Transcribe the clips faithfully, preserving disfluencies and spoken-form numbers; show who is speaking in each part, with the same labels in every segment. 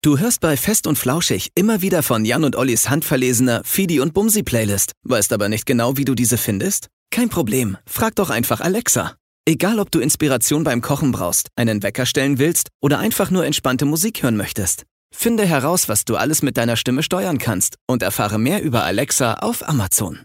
Speaker 1: Du hörst bei Fest und Flauschig immer wieder von Jan und Ollis handverlesener Fidi und Bumsi-Playlist, weißt aber nicht genau, wie du diese findest? Kein Problem, frag doch einfach Alexa. Egal, ob du Inspiration beim Kochen brauchst, einen Wecker stellen willst oder einfach nur entspannte Musik hören möchtest. Finde heraus, was du alles mit deiner Stimme steuern kannst und erfahre mehr über Alexa auf Amazon.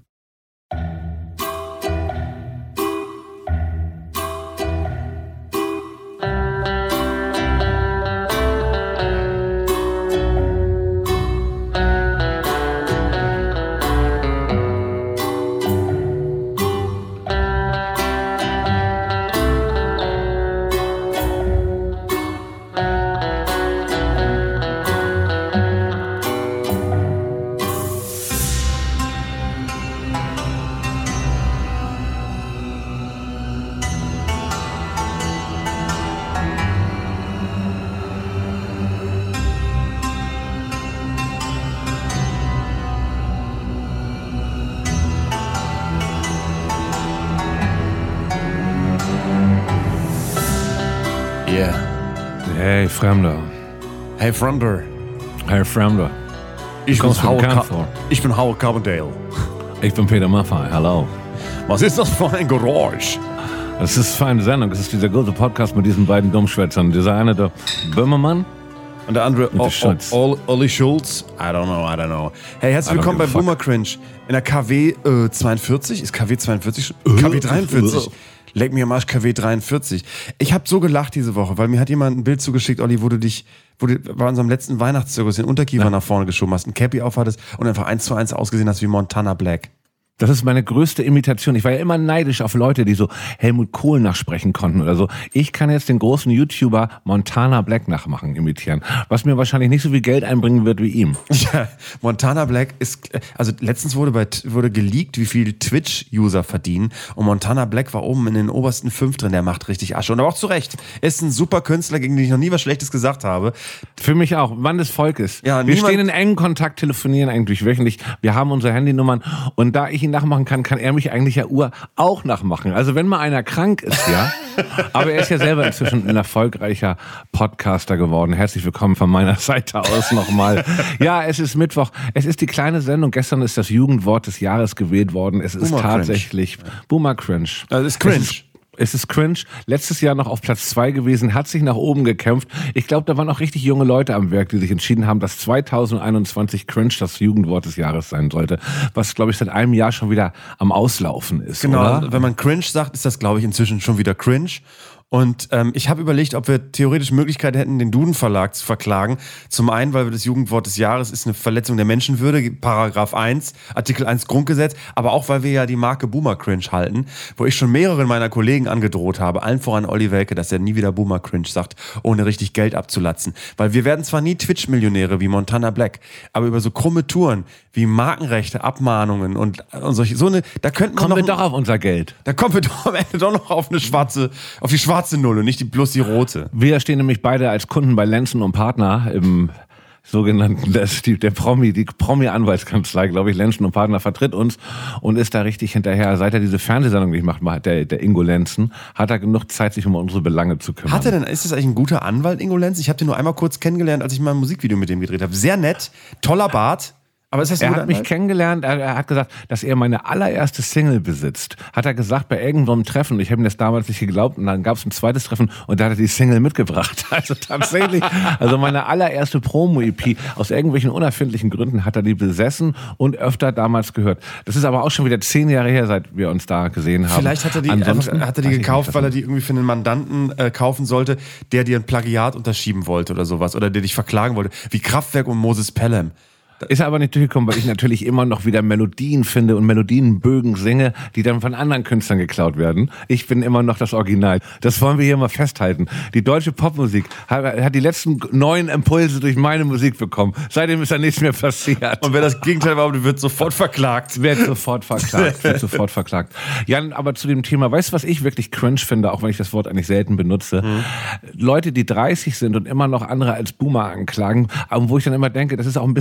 Speaker 2: Hey Fremder.
Speaker 3: Hey Fremder.
Speaker 2: Hey Fremder.
Speaker 3: Ich, bin Howard, Car- ich bin Howard Carbondale.
Speaker 2: Ich bin Peter Maffay. Hallo.
Speaker 3: Was ist das für ein Geräusch?
Speaker 2: Das ist eine feine Sendung. Das ist dieser große Podcast mit diesen beiden Dummschwätzern. Dieser eine, der Böhmermann.
Speaker 3: Und der andere, o- o- o- Olli Schulz. I don't know, I don't know. Hey, herzlich willkommen bei Boomer Cringe. In der K W äh, zweiundvierzig. Ist K W zweiundvierzig? K W dreiundvierzig. Leck mir am Arsch, K W dreiundvierzig. Ich habe so gelacht diese Woche, weil mir hat jemand ein Bild zugeschickt, Olli, wo du dich, wo du bei unserem letzten Weihnachtszirkus den Unterkiefer ja. nach vorne geschoben hast, ein Cappy aufhattest und einfach eins zu eins ausgesehen hast wie Montana Black.
Speaker 2: Das ist meine größte Imitation. Ich war ja immer neidisch auf Leute, die so Helmut Kohl nachsprechen konnten oder so. Ich kann jetzt den großen YouTuber Montana Black nachmachen, imitieren. Was mir wahrscheinlich nicht so viel Geld einbringen wird wie ihm.
Speaker 3: Ja, Montana Black ist, also letztens wurde bei, wurde geleakt, wie viel Twitch-User verdienen. Und Montana Black war oben in den obersten fünf drin. Der macht richtig Asche. Und aber auch zu Recht. Ist ein super Künstler, gegen den ich noch nie was Schlechtes gesagt habe.
Speaker 2: Für mich auch. Mann des Volkes.
Speaker 3: Ja,
Speaker 2: wir stehen in engem Kontakt, telefonieren eigentlich wöchentlich. Wir haben unsere Handynummern. Und da ich ihn nachmachen kann, kann er mich eigentlich ja Uhr auch nachmachen. Also wenn mal einer krank ist, ja. Aber er ist ja selber inzwischen ein erfolgreicher Podcaster geworden. Herzlich willkommen von meiner Seite aus nochmal. Ja, es ist Mittwoch. Es ist die kleine Sendung. Gestern ist das Jugendwort des Jahres gewählt worden. Es ist Boomer tatsächlich
Speaker 3: Cringe.
Speaker 2: Boomer Cringe.
Speaker 3: Also es ist cringe.
Speaker 2: Es ist Es ist cringe. Letztes Jahr noch auf Platz zwei gewesen, hat sich nach oben gekämpft. Ich glaube, da waren auch richtig junge Leute am Werk, die sich entschieden haben, dass zweitausendeinundzwanzig cringe das Jugendwort des Jahres sein sollte. Was, glaube ich, seit einem Jahr schon wieder am Auslaufen ist.
Speaker 3: Genau,
Speaker 2: oder?
Speaker 3: Wenn man cringe sagt, ist das, glaube ich, inzwischen schon wieder cringe. Und ähm, ich habe überlegt, ob wir theoretisch Möglichkeit hätten, den Duden-Verlag zu verklagen. Zum einen, weil wir das Jugendwort des Jahres ist eine Verletzung der Menschenwürde, Paragraph eins, Artikel eins Grundgesetz, aber auch, weil wir ja die Marke Boomer Cringe halten, wo ich schon mehreren meiner Kollegen angedroht habe, allen voran Olli Welke, dass er nie wieder Boomer Cringe sagt, ohne richtig Geld abzulatzen. Weil wir werden zwar nie Twitch-Millionäre wie Montana Black, aber über so krumme Touren wie Markenrechte, Abmahnungen und, und solche, so eine, da könnten wir
Speaker 2: Kommen
Speaker 3: noch...
Speaker 2: wir doch auf unser Geld.
Speaker 3: Da kommen wir doch am Ende doch noch auf eine schwarze, auf die schwarze Null und nicht die, bloß die rote.
Speaker 2: Wir stehen nämlich beide als Kunden bei Lenzen und Partner im sogenannten, das, die, der Promi, die Promi-Anwaltskanzlei, glaube ich, Lenzen und Partner vertritt uns und ist da richtig hinterher. Seit er diese Fernsehsendung nicht macht, der, der Ingo Lenzen, hat er genug Zeit, sich um unsere Belange zu kümmern.
Speaker 3: Hat er denn, ist das eigentlich ein guter Anwalt, Ingo Lenzen? Ich habe den nur einmal kurz kennengelernt, als ich mal ein Musikvideo mit dem gedreht habe. Sehr nett, toller Bart. Aber ist das
Speaker 2: er hat mich kennengelernt, er, er hat gesagt, dass er meine allererste Single besitzt. Hat er gesagt bei irgendeinem Treffen. Ich habe ihm das damals nicht geglaubt und dann gab es ein zweites Treffen und da hat er die Single mitgebracht. Also tatsächlich, also meine allererste Promo-E P, aus irgendwelchen unerfindlichen Gründen hat er die besessen und öfter damals gehört. Das ist aber auch schon wieder zehn Jahre her, seit wir uns da gesehen haben.
Speaker 3: Vielleicht hat er die, einfach, hat er die gekauft, nicht, weil er die irgendwie für einen Mandanten äh, kaufen sollte, der dir ein Plagiat unterschieben wollte oder sowas. Oder der dich verklagen wollte. Wie Kraftwerk und Moses Pelham.
Speaker 2: Ist aber nicht durchgekommen, weil ich natürlich immer noch wieder Melodien finde und Melodienbögen singe, die dann von anderen Künstlern geklaut werden. Ich bin immer noch das Original. Das wollen wir hier mal festhalten. Die deutsche Popmusik hat, hat die letzten neun Impulse durch meine Musik bekommen. Seitdem ist da nichts mehr passiert.
Speaker 3: Und wer das Gegenteil war, wird sofort verklagt.
Speaker 2: Wird sofort verklagt. Wird sofort verklagt. Jan, aber zu dem Thema, weißt du, was ich wirklich cringe finde, auch wenn ich das Wort eigentlich selten benutze? Mhm. Leute, die dreißig sind und immer noch andere als Boomer anklagen, wo ich dann immer denke, das ist auch ein bisschen die Angst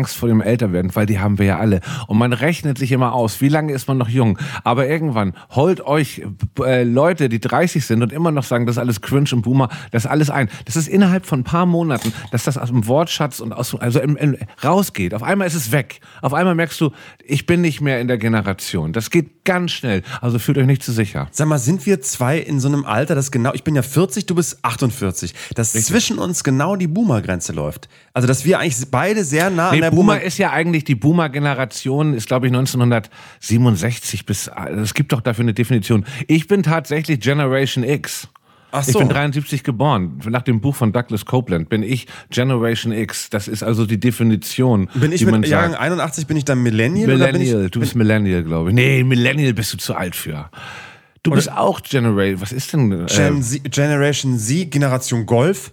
Speaker 2: Angst vor dem Älterwerden, weil die haben wir ja alle. Und man rechnet sich immer aus, wie lange ist man noch jung. Aber irgendwann holt euch äh, Leute, die dreißig sind und immer noch sagen, das ist alles Cringe und Boomer, das ist alles ein. Das ist innerhalb von ein paar Monaten, dass das aus dem Wortschatz und aus, also im, im, rausgeht. Auf einmal ist es weg. Auf einmal merkst du, ich bin nicht mehr in der Generation. Das geht ganz schnell. Also fühlt euch nicht zu sicher.
Speaker 3: Sag mal, sind wir zwei in so einem Alter, das genau, ich bin ja vierzig, du bist achtundvierzig, dass Richtig. zwischen uns genau die Boomer-Grenze läuft. Also, dass wir eigentlich beide sehr nah
Speaker 2: nee,
Speaker 3: an der
Speaker 2: Boomer...
Speaker 3: Boomer
Speaker 2: ist ja eigentlich, die Boomer-Generation ist, glaube ich, neunzehnhundertsiebenundsechzig bis, es gibt doch dafür eine Definition. Ich bin tatsächlich Generation X.
Speaker 3: Ach so.
Speaker 2: Ich bin dreiundsiebzig geboren. Nach dem Buch von Douglas Copeland bin ich Generation X. Das ist also die Definition.
Speaker 3: Bin ich
Speaker 2: die man
Speaker 3: mit Jahrgang
Speaker 2: sagt.
Speaker 3: einundachtzig, bin ich dann Millennial?
Speaker 2: Millennial,
Speaker 3: oder bin ich,
Speaker 2: du bist Millennial, glaube ich. Nee, Millennial bist du zu alt für. Du bist auch Generation, was ist denn? Äh,
Speaker 3: Gen Z, Generation Z, Generation Golf?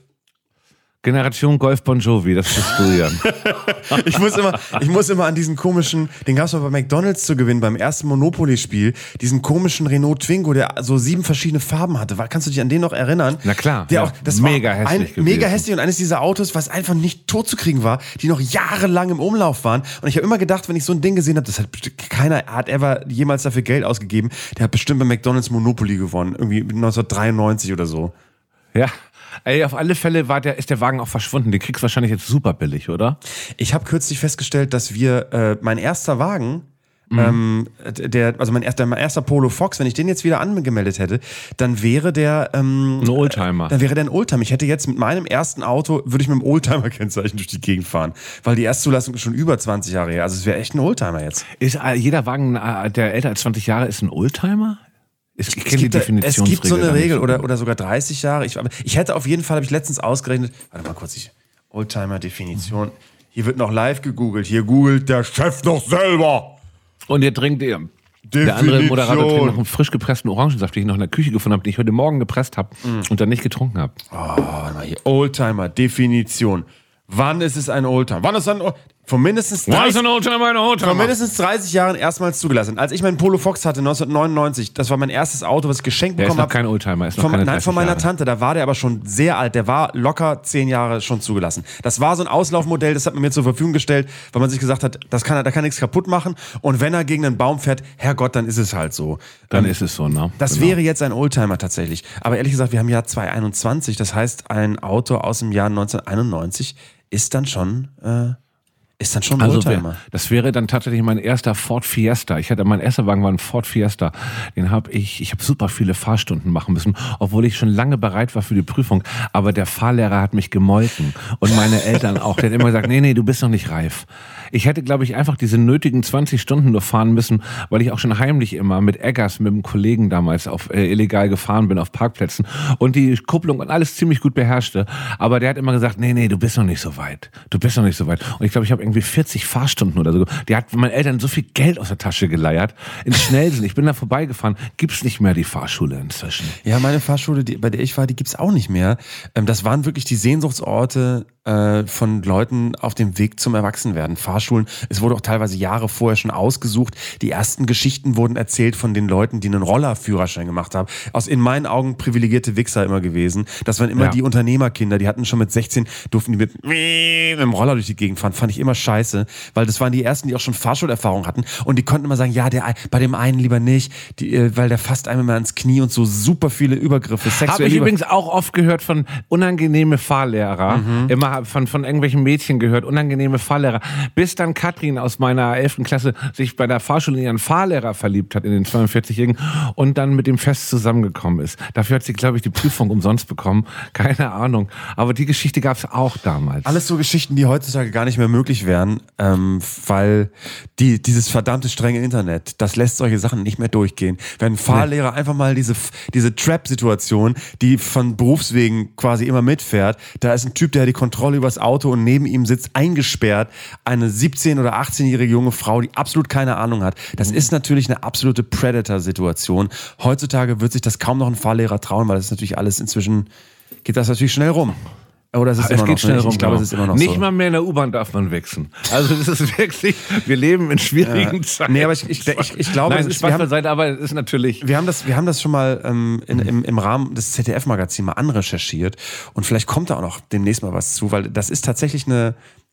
Speaker 2: Generation Golf Bon Jovi, das bist du, Jan.
Speaker 3: ich, muss immer, ich muss immer an diesen komischen, den gab es mal bei McDonalds zu gewinnen, beim ersten Monopoly-Spiel, diesen komischen Renault Twingo, der so sieben verschiedene Farben hatte. Kannst du dich an den noch erinnern?
Speaker 2: Na klar.
Speaker 3: Der
Speaker 2: ja.
Speaker 3: auch, das
Speaker 2: mega
Speaker 3: war
Speaker 2: hässlich
Speaker 3: ein, Mega hässlich und eines dieser Autos, was einfach nicht tot zu kriegen war, die noch jahrelang im Umlauf waren. Und ich habe immer gedacht, wenn ich so ein Ding gesehen habe, das hat keiner hat ever jemals dafür Geld ausgegeben, der hat bestimmt bei McDonalds Monopoly gewonnen. Irgendwie neunzehnhundertdreiundneunzig oder so.
Speaker 2: Ja. Ey, auf alle Fälle war der, ist der Wagen auch verschwunden. Den kriegst du wahrscheinlich jetzt super billig, oder?
Speaker 3: Ich habe kürzlich festgestellt, dass wir, äh, mein erster Wagen, mhm. ähm, der, also mein erster, mein erster Polo Fox, wenn ich den jetzt wieder angemeldet hätte, dann wäre der ähm,
Speaker 2: ein Oldtimer.
Speaker 3: Dann wäre der ein Oldtimer. Ich hätte jetzt mit meinem ersten Auto, würde ich mit dem Oldtimer-Kennzeichen durch die Gegend fahren. Weil die Erstzulassung ist schon über zwanzig Jahre her. Also es wäre echt ein Oldtimer jetzt.
Speaker 2: Ist äh, jeder Wagen, der älter als zwanzig Jahre ist, ein Oldtimer? Ich
Speaker 3: es, gibt,
Speaker 2: die
Speaker 3: es gibt so eine Regel oder, oder sogar dreißig Jahre. Ich, ich hätte auf jeden Fall, habe ich letztens ausgerechnet, warte mal kurz, ich, Oldtimer-Definition. Hier wird noch live gegoogelt. Hier googelt der Chef noch selber.
Speaker 2: Und ihr trinkt ihr. Der andere Moderator trinkt noch einen frisch gepressten Orangensaft, den ich noch in der Küche gefunden habe, den ich heute Morgen gepresst habe mm. und dann nicht getrunken habe.
Speaker 3: Oh, warte mal hier. Oldtimer-Definition. Wann ist es ein Oldtimer? Wann ist ein Oldtimer? Von mindestens dreißig, von mindestens dreißig Jahren erstmals zugelassen. Als ich meinen Polo Fox hatte, neunzehnhundertneunundneunzig, das war mein erstes Auto, was ich geschenkt bekommen habe.
Speaker 2: Der ist noch kein Oldtimer, ist noch
Speaker 3: von,
Speaker 2: keine
Speaker 3: Nein, von meiner
Speaker 2: Jahre.
Speaker 3: Tante, da war der aber schon sehr alt. Der war locker zehn Jahre schon zugelassen. Das war so ein Auslaufmodell, das hat man mir zur Verfügung gestellt, weil man sich gesagt hat, das kann, da kann nichts kaputt machen. Und wenn er gegen einen Baum fährt, Herrgott, dann ist es halt so.
Speaker 2: Dann ähm, ist es so, ne?
Speaker 3: Das genau. wäre jetzt ein Oldtimer tatsächlich. Aber ehrlich gesagt, wir haben Jahr zweitausendeinundzwanzig, das heißt, ein Auto aus dem Jahr neunzehnhunderteinundneunzig ist dann schon... Äh, Ist dann schon ein
Speaker 2: also
Speaker 3: Oldtimer.
Speaker 2: Wär, das wäre dann tatsächlich mein erster Ford Fiesta. Ich hatte, mein erster Wagen war ein Ford Fiesta. Den habe ich, ich habe super viele Fahrstunden machen müssen, obwohl ich schon lange bereit war für die Prüfung. Aber der Fahrlehrer hat mich gemolken und meine Eltern auch. Der hat immer gesagt, nee, nee, du bist noch nicht reif. Ich hätte, glaube ich, einfach diese nötigen zwanzig Stunden nur fahren müssen, weil ich auch schon heimlich immer mit Eggers, mit einem Kollegen damals auf äh, illegal gefahren bin auf Parkplätzen und die Kupplung und alles ziemlich gut beherrschte. Aber der hat immer gesagt, nee, nee, du bist noch nicht so weit. Du bist noch nicht so weit. Und ich glaube, ich habe irgendwie vierzig Fahrstunden oder so. Die hat meinen Eltern so viel Geld aus der Tasche geleiert. In Schnellsinn. Ich bin da vorbeigefahren. Gibt's nicht mehr die Fahrschule inzwischen.
Speaker 3: Ja, meine Fahrschule, die, bei der ich war, die gibt's auch nicht mehr. Ähm, das waren wirklich die Sehnsuchtsorte äh, von Leuten auf dem Weg zum Erwachsenwerden. Fahrschulen. Es wurde auch teilweise Jahre vorher schon ausgesucht. Die ersten Geschichten wurden erzählt von den Leuten, die einen Rollerführerschein gemacht haben. Aus in meinen Augen privilegierte Wichser immer gewesen. Das waren immer ja. die Unternehmerkinder. Die hatten schon mit sechzehn, durften die mit, mit dem Roller durch die Gegend fahren. Fand ich immer scheiße. Weil das waren die ersten, die auch schon Fahrschulerfahrung hatten. Und die konnten immer sagen, ja, der, bei dem einen lieber nicht, die, weil der fasst einem immer ans Knie und so super viele Übergriffe.
Speaker 2: Habe ich übrigens auch oft gehört von unangenehme Fahrlehrer. Mhm. Immer von, von irgendwelchen Mädchen gehört, unangenehme Fahrlehrer. Bis dann Katrin aus meiner elften Klasse sich bei der Fahrschule in ihren Fahrlehrer verliebt hat, in den zweiundvierzigjährigen, und dann mit dem fest zusammengekommen ist. Dafür hat sie, glaube ich, die Prüfung umsonst bekommen. Keine Ahnung. Aber die Geschichte gab es auch damals.
Speaker 3: Alles so Geschichten, die heutzutage gar nicht mehr möglich wären, ähm, weil die, dieses verdammte strenge Internet, das lässt solche Sachen nicht mehr durchgehen. Wenn ein Fahrlehrer nee. einfach mal diese, diese Trap-Situation, die von Berufswegen quasi immer mitfährt, da ist ein Typ, der hat die Kontrolle übers Auto und neben ihm sitzt eingesperrt eine siebzehn- oder achtzehnjährige junge Frau, die absolut keine Ahnung hat. Das ist natürlich eine absolute Predator-Situation. Heutzutage wird sich das kaum noch ein Fahrlehrer trauen, weil das ist natürlich alles inzwischen, geht das natürlich schnell rum. Oder ist es,
Speaker 2: es
Speaker 3: immer
Speaker 2: geht
Speaker 3: noch
Speaker 2: schnell
Speaker 3: so?
Speaker 2: rum.
Speaker 3: Ich glaube, es ist immer noch
Speaker 2: Nicht
Speaker 3: so.
Speaker 2: mal mehr in der U-Bahn darf man wechseln. Also das ist wirklich, wir leben in schwierigen
Speaker 3: ja.
Speaker 2: Zeiten.
Speaker 3: Nee, aber ich, ich, ich, ich glaube,
Speaker 2: Nein,
Speaker 3: es ist,
Speaker 2: Spaß beiseite, aber es ist natürlich...
Speaker 3: Wir haben das, wir haben das schon mal ähm, in, im, im Rahmen des Z D F-Magazins mal anrecherchiert und vielleicht kommt da auch noch demnächst mal was zu, weil das ist tatsächlich eine,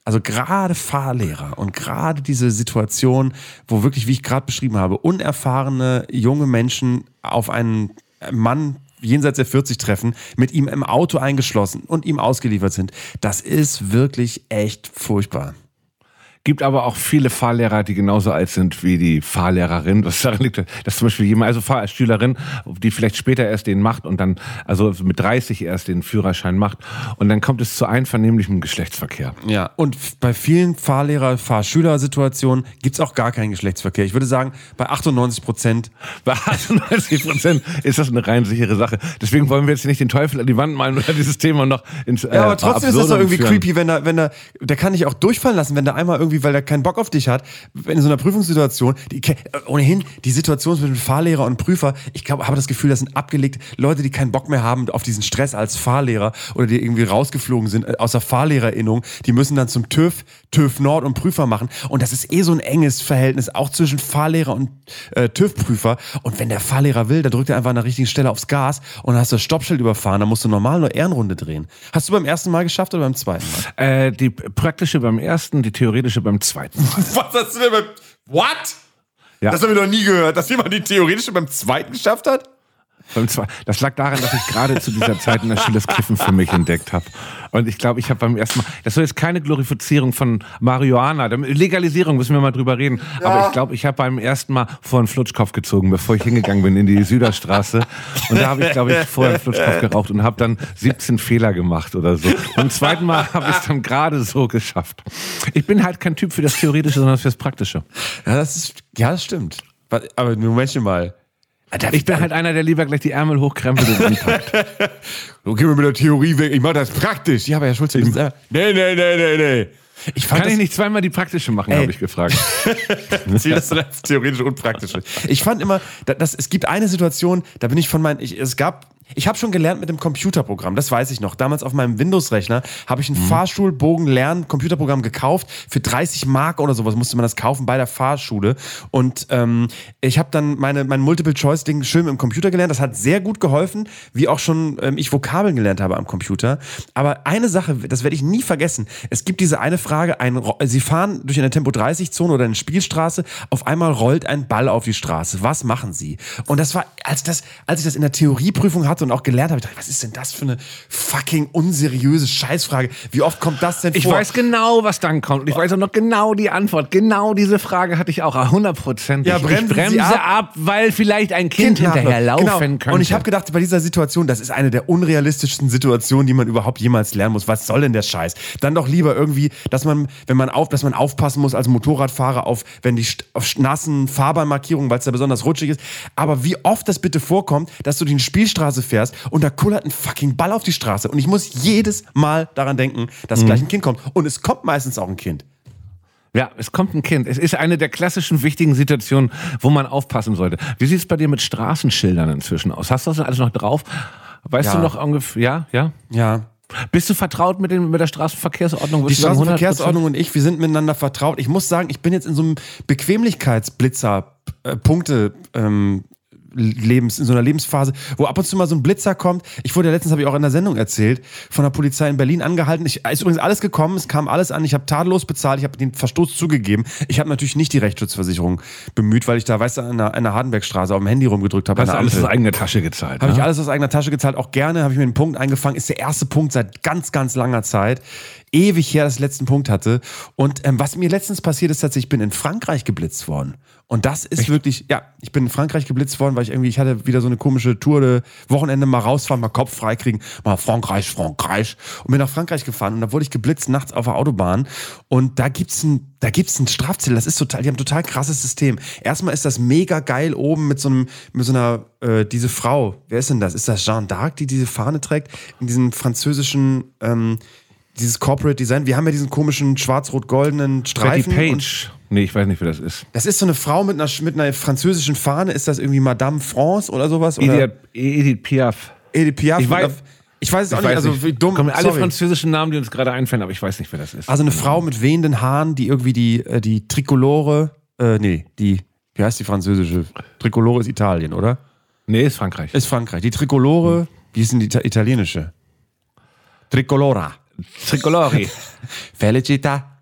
Speaker 3: Also gerade Fahrlehrer und gerade diese Situation, wo wirklich, wie ich gerade beschrieben habe, unerfahrene junge Menschen auf einen Mann jenseits der vierzig treffen, mit ihm im Auto eingeschlossen und ihm ausgeliefert sind, das ist wirklich echt furchtbar.
Speaker 2: Gibt aber auch viele Fahrlehrer, die genauso alt sind wie die Fahrlehrerin. Was daran liegt, dass zum Beispiel jemand, also Fahrschülerin, die vielleicht später erst den macht und dann, also mit dreißig erst den Führerschein macht und dann kommt es zu einvernehmlichem Geschlechtsverkehr.
Speaker 3: Ja, und bei vielen Fahrlehrer-, Fahrschülersituationen gibt es auch gar keinen Geschlechtsverkehr. Ich würde sagen, bei achtundneunzig Prozent.
Speaker 2: Bei achtundneunzig Prozent ist das eine rein sichere Sache. Deswegen wollen wir jetzt nicht den Teufel an die Wand malen oder dieses Thema noch ins äh,
Speaker 3: Ja, aber trotzdem ist das doch irgendwie
Speaker 2: führen.
Speaker 3: creepy, wenn er, wenn er, der kann dich auch durchfallen lassen, wenn der einmal irgendwie, weil er keinen Bock auf dich hat, in so einer Prüfungssituation, die, ohnehin, die Situation zwischen Fahrlehrer und Prüfer, ich glaube, habe das Gefühl, das sind abgelegt Leute, die keinen Bock mehr haben auf diesen Stress als Fahrlehrer oder die irgendwie rausgeflogen sind aus der Fahrlehrerinnung, die müssen dann zum TÜV, TÜV Nord und Prüfer machen und das ist eh so ein enges Verhältnis, auch zwischen Fahrlehrer und äh, TÜV-Prüfer und wenn der Fahrlehrer will, dann drückt er einfach an der richtigen Stelle aufs Gas und dann hast du das Stoppschild überfahren, dann musst du normal nur Ehrenrunde drehen. Hast du beim ersten Mal geschafft oder beim zweiten Mal?
Speaker 2: Äh, die praktische beim ersten, die theoretische beim zweiten Mal.
Speaker 3: Was hast du denn beim... What?
Speaker 2: Ja.
Speaker 3: Das habe ich noch nie gehört, dass jemand die theoretische beim zweiten geschafft hat?
Speaker 2: Beim Zwei- Das lag daran, dass ich gerade zu dieser Zeit in der Schule das Kiffen für mich entdeckt habe. Und ich glaube, ich habe beim ersten Mal, das soll jetzt keine Glorifizierung von Marihuana, Legalisierung müssen wir mal drüber reden, ja. Aber ich glaube, ich habe beim ersten Mal vor einen Flutschkopf gezogen, bevor ich hingegangen bin in die Süderstraße. Und da habe ich, glaube ich, vorher einen Flutschkopf geraucht und habe dann siebzehn Fehler gemacht oder so. Und beim zweiten Mal habe ich es dann gerade so geschafft. Ich bin halt kein Typ für das Theoretische, sondern für das Praktische.
Speaker 3: Ja, das ist, ja, das stimmt. Aber Moment mal.
Speaker 2: Ich bin halt einer, der lieber gleich die Ärmel hochkrempelt und anpackt.
Speaker 3: Du geh mir mit der Theorie weg, ich mach das praktisch. Ja, aber Herr Schulze, nee, nee, nee, nee, nee.
Speaker 2: Ich Kann ich nicht zweimal die praktische machen, habe ich gefragt.
Speaker 3: Ziel das als theoretische und praktische. Ich fand immer, dass, es gibt eine Situation, da bin ich von meinen, ich, es gab, ich habe schon gelernt mit dem Computerprogramm, das weiß ich noch. Damals auf meinem Windows-Rechner habe ich ein mhm. Fahrschulbogen-Lernen-Computerprogramm gekauft. Für dreißig Mark oder sowas musste man das kaufen bei der Fahrschule. Und ähm, ich habe dann meine, mein Multiple-Choice-Ding schön im Computer gelernt. Das hat sehr gut geholfen, wie auch schon ähm, ich Vokabeln gelernt habe am Computer. Aber eine Sache, das werde ich nie vergessen. Es gibt diese eine Frage, ein, Sie fahren durch eine Tempo dreißig Zone oder eine Spielstraße, auf einmal rollt ein Ball auf die Straße. Was machen Sie? Und das war, als, das, als ich das in der Theorieprüfung hatte und auch gelernt habe, ich dachte, was ist denn das für eine fucking unseriöse Scheißfrage? Wie oft kommt das denn vor?
Speaker 2: Ich weiß genau, was dann kommt. Und ich weiß auch noch genau die Antwort. Genau diese Frage hatte ich auch, hundert Prozent.
Speaker 3: Ja, bremsen
Speaker 2: ich bremse
Speaker 3: Sie ab,
Speaker 2: ab, weil vielleicht ein Kind, kind hinterherlaufen genau. könnte.
Speaker 3: Und ich habe gedacht, bei dieser Situation, das ist eine der unrealistischsten Situationen, die man überhaupt jemals lernen muss. Was soll denn der Scheiß? Dann doch lieber irgendwie, dass man, wenn man auf, dass man aufpassen muss als Motorradfahrer auf, wenn die auf nassen Fahrbahnmarkierungen, weil es da besonders rutschig ist. Aber wie oft das bitte vorkommt, dass du die Spielstraße fährst und da kullert ein fucking Ball auf die Straße und ich muss jedes Mal daran denken, dass mhm. gleich ein Kind kommt. Und es kommt meistens auch ein Kind.
Speaker 2: Ja, es kommt ein Kind. Es ist eine der klassischen wichtigen Situationen, wo man aufpassen sollte. Wie sieht es bei dir mit Straßenschildern inzwischen aus? Hast du das alles noch drauf? Weißt
Speaker 3: ja.
Speaker 2: du noch ungefähr? Ja, ja?
Speaker 3: Ja.
Speaker 2: Bist du vertraut mit, den, mit der Straßenverkehrsordnung?
Speaker 3: Die Straßenverkehrsordnung und ich, wir sind miteinander vertraut. Ich muss sagen, ich bin jetzt in so einem Bequemlichkeitsblitzer äh, Punkte ähm, Lebens, in so einer Lebensphase, wo ab und zu mal so ein Blitzer kommt. Ich wurde ja letztens, habe ich auch in der Sendung erzählt, von der Polizei in Berlin angehalten. Ich, ist übrigens alles gekommen, es kam alles an, ich habe tadellos bezahlt, ich habe den Verstoß zugegeben. Ich habe natürlich nicht die Rechtsschutzversicherung bemüht, weil ich da, weißt du, an der, an der Hardenbergstraße auf dem Handy rumgedrückt habe.
Speaker 2: Hast du alles aus eigener Tasche gezahlt?
Speaker 3: Habe
Speaker 2: ne?
Speaker 3: ich alles aus eigener Tasche gezahlt, auch gerne, habe ich mir einen Punkt eingefangen. Ist der erste Punkt seit ganz, ganz langer Zeit. Ewig her, dass ich den letzten Punkt hatte. Und ähm, was mir letztens passiert ist, tatsächlich, ich bin in Frankreich geblitzt worden. Und das ist Echt? wirklich, ja, ich bin in Frankreich geblitzt worden, weil ich irgendwie, ich hatte wieder so eine komische Tour, de Wochenende mal rausfahren, mal Kopf freikriegen, mal Frankreich, Frankreich. Und bin nach Frankreich gefahren und da wurde ich geblitzt nachts auf der Autobahn. Und da gibt's ein, da gibt's ein Strafzettel, das ist total, die haben ein total krasses System. Erstmal ist das mega geil oben mit so einem, mit so einer, äh, diese Frau, wer ist denn das? Ist das Jeanne d'Arc, die diese Fahne trägt? In diesem französischen, ähm, dieses Corporate Design. Wir haben ja diesen komischen schwarz-rot-goldenen Streifen.
Speaker 2: Betty Page. Nee, ich weiß nicht, wer das ist.
Speaker 3: Das ist so eine Frau mit einer, mit einer französischen Fahne. Ist das irgendwie Madame France oder sowas? Oder?
Speaker 2: Edith, Edith Piaf.
Speaker 3: Edith Piaf.
Speaker 2: Ich weiß,
Speaker 3: ich weiß es auch
Speaker 2: ich
Speaker 3: nicht.
Speaker 2: Weiß
Speaker 3: also
Speaker 2: nicht.
Speaker 3: wie dumm.
Speaker 2: Kommen alle
Speaker 3: Sorry.
Speaker 2: französischen Namen, die uns gerade einfallen, aber ich weiß nicht, wer das ist.
Speaker 3: Also eine Frau mit wehenden Haaren, die irgendwie die, die Tricolore, äh, nee, die, wie heißt die französische? Tricolore ist Italien, oder?
Speaker 2: Nee, ist Frankreich.
Speaker 3: Ist Frankreich. Die Tricolore, hm. wie ist denn die italienische? Tricolora.
Speaker 2: Tricolori.
Speaker 3: Felicita.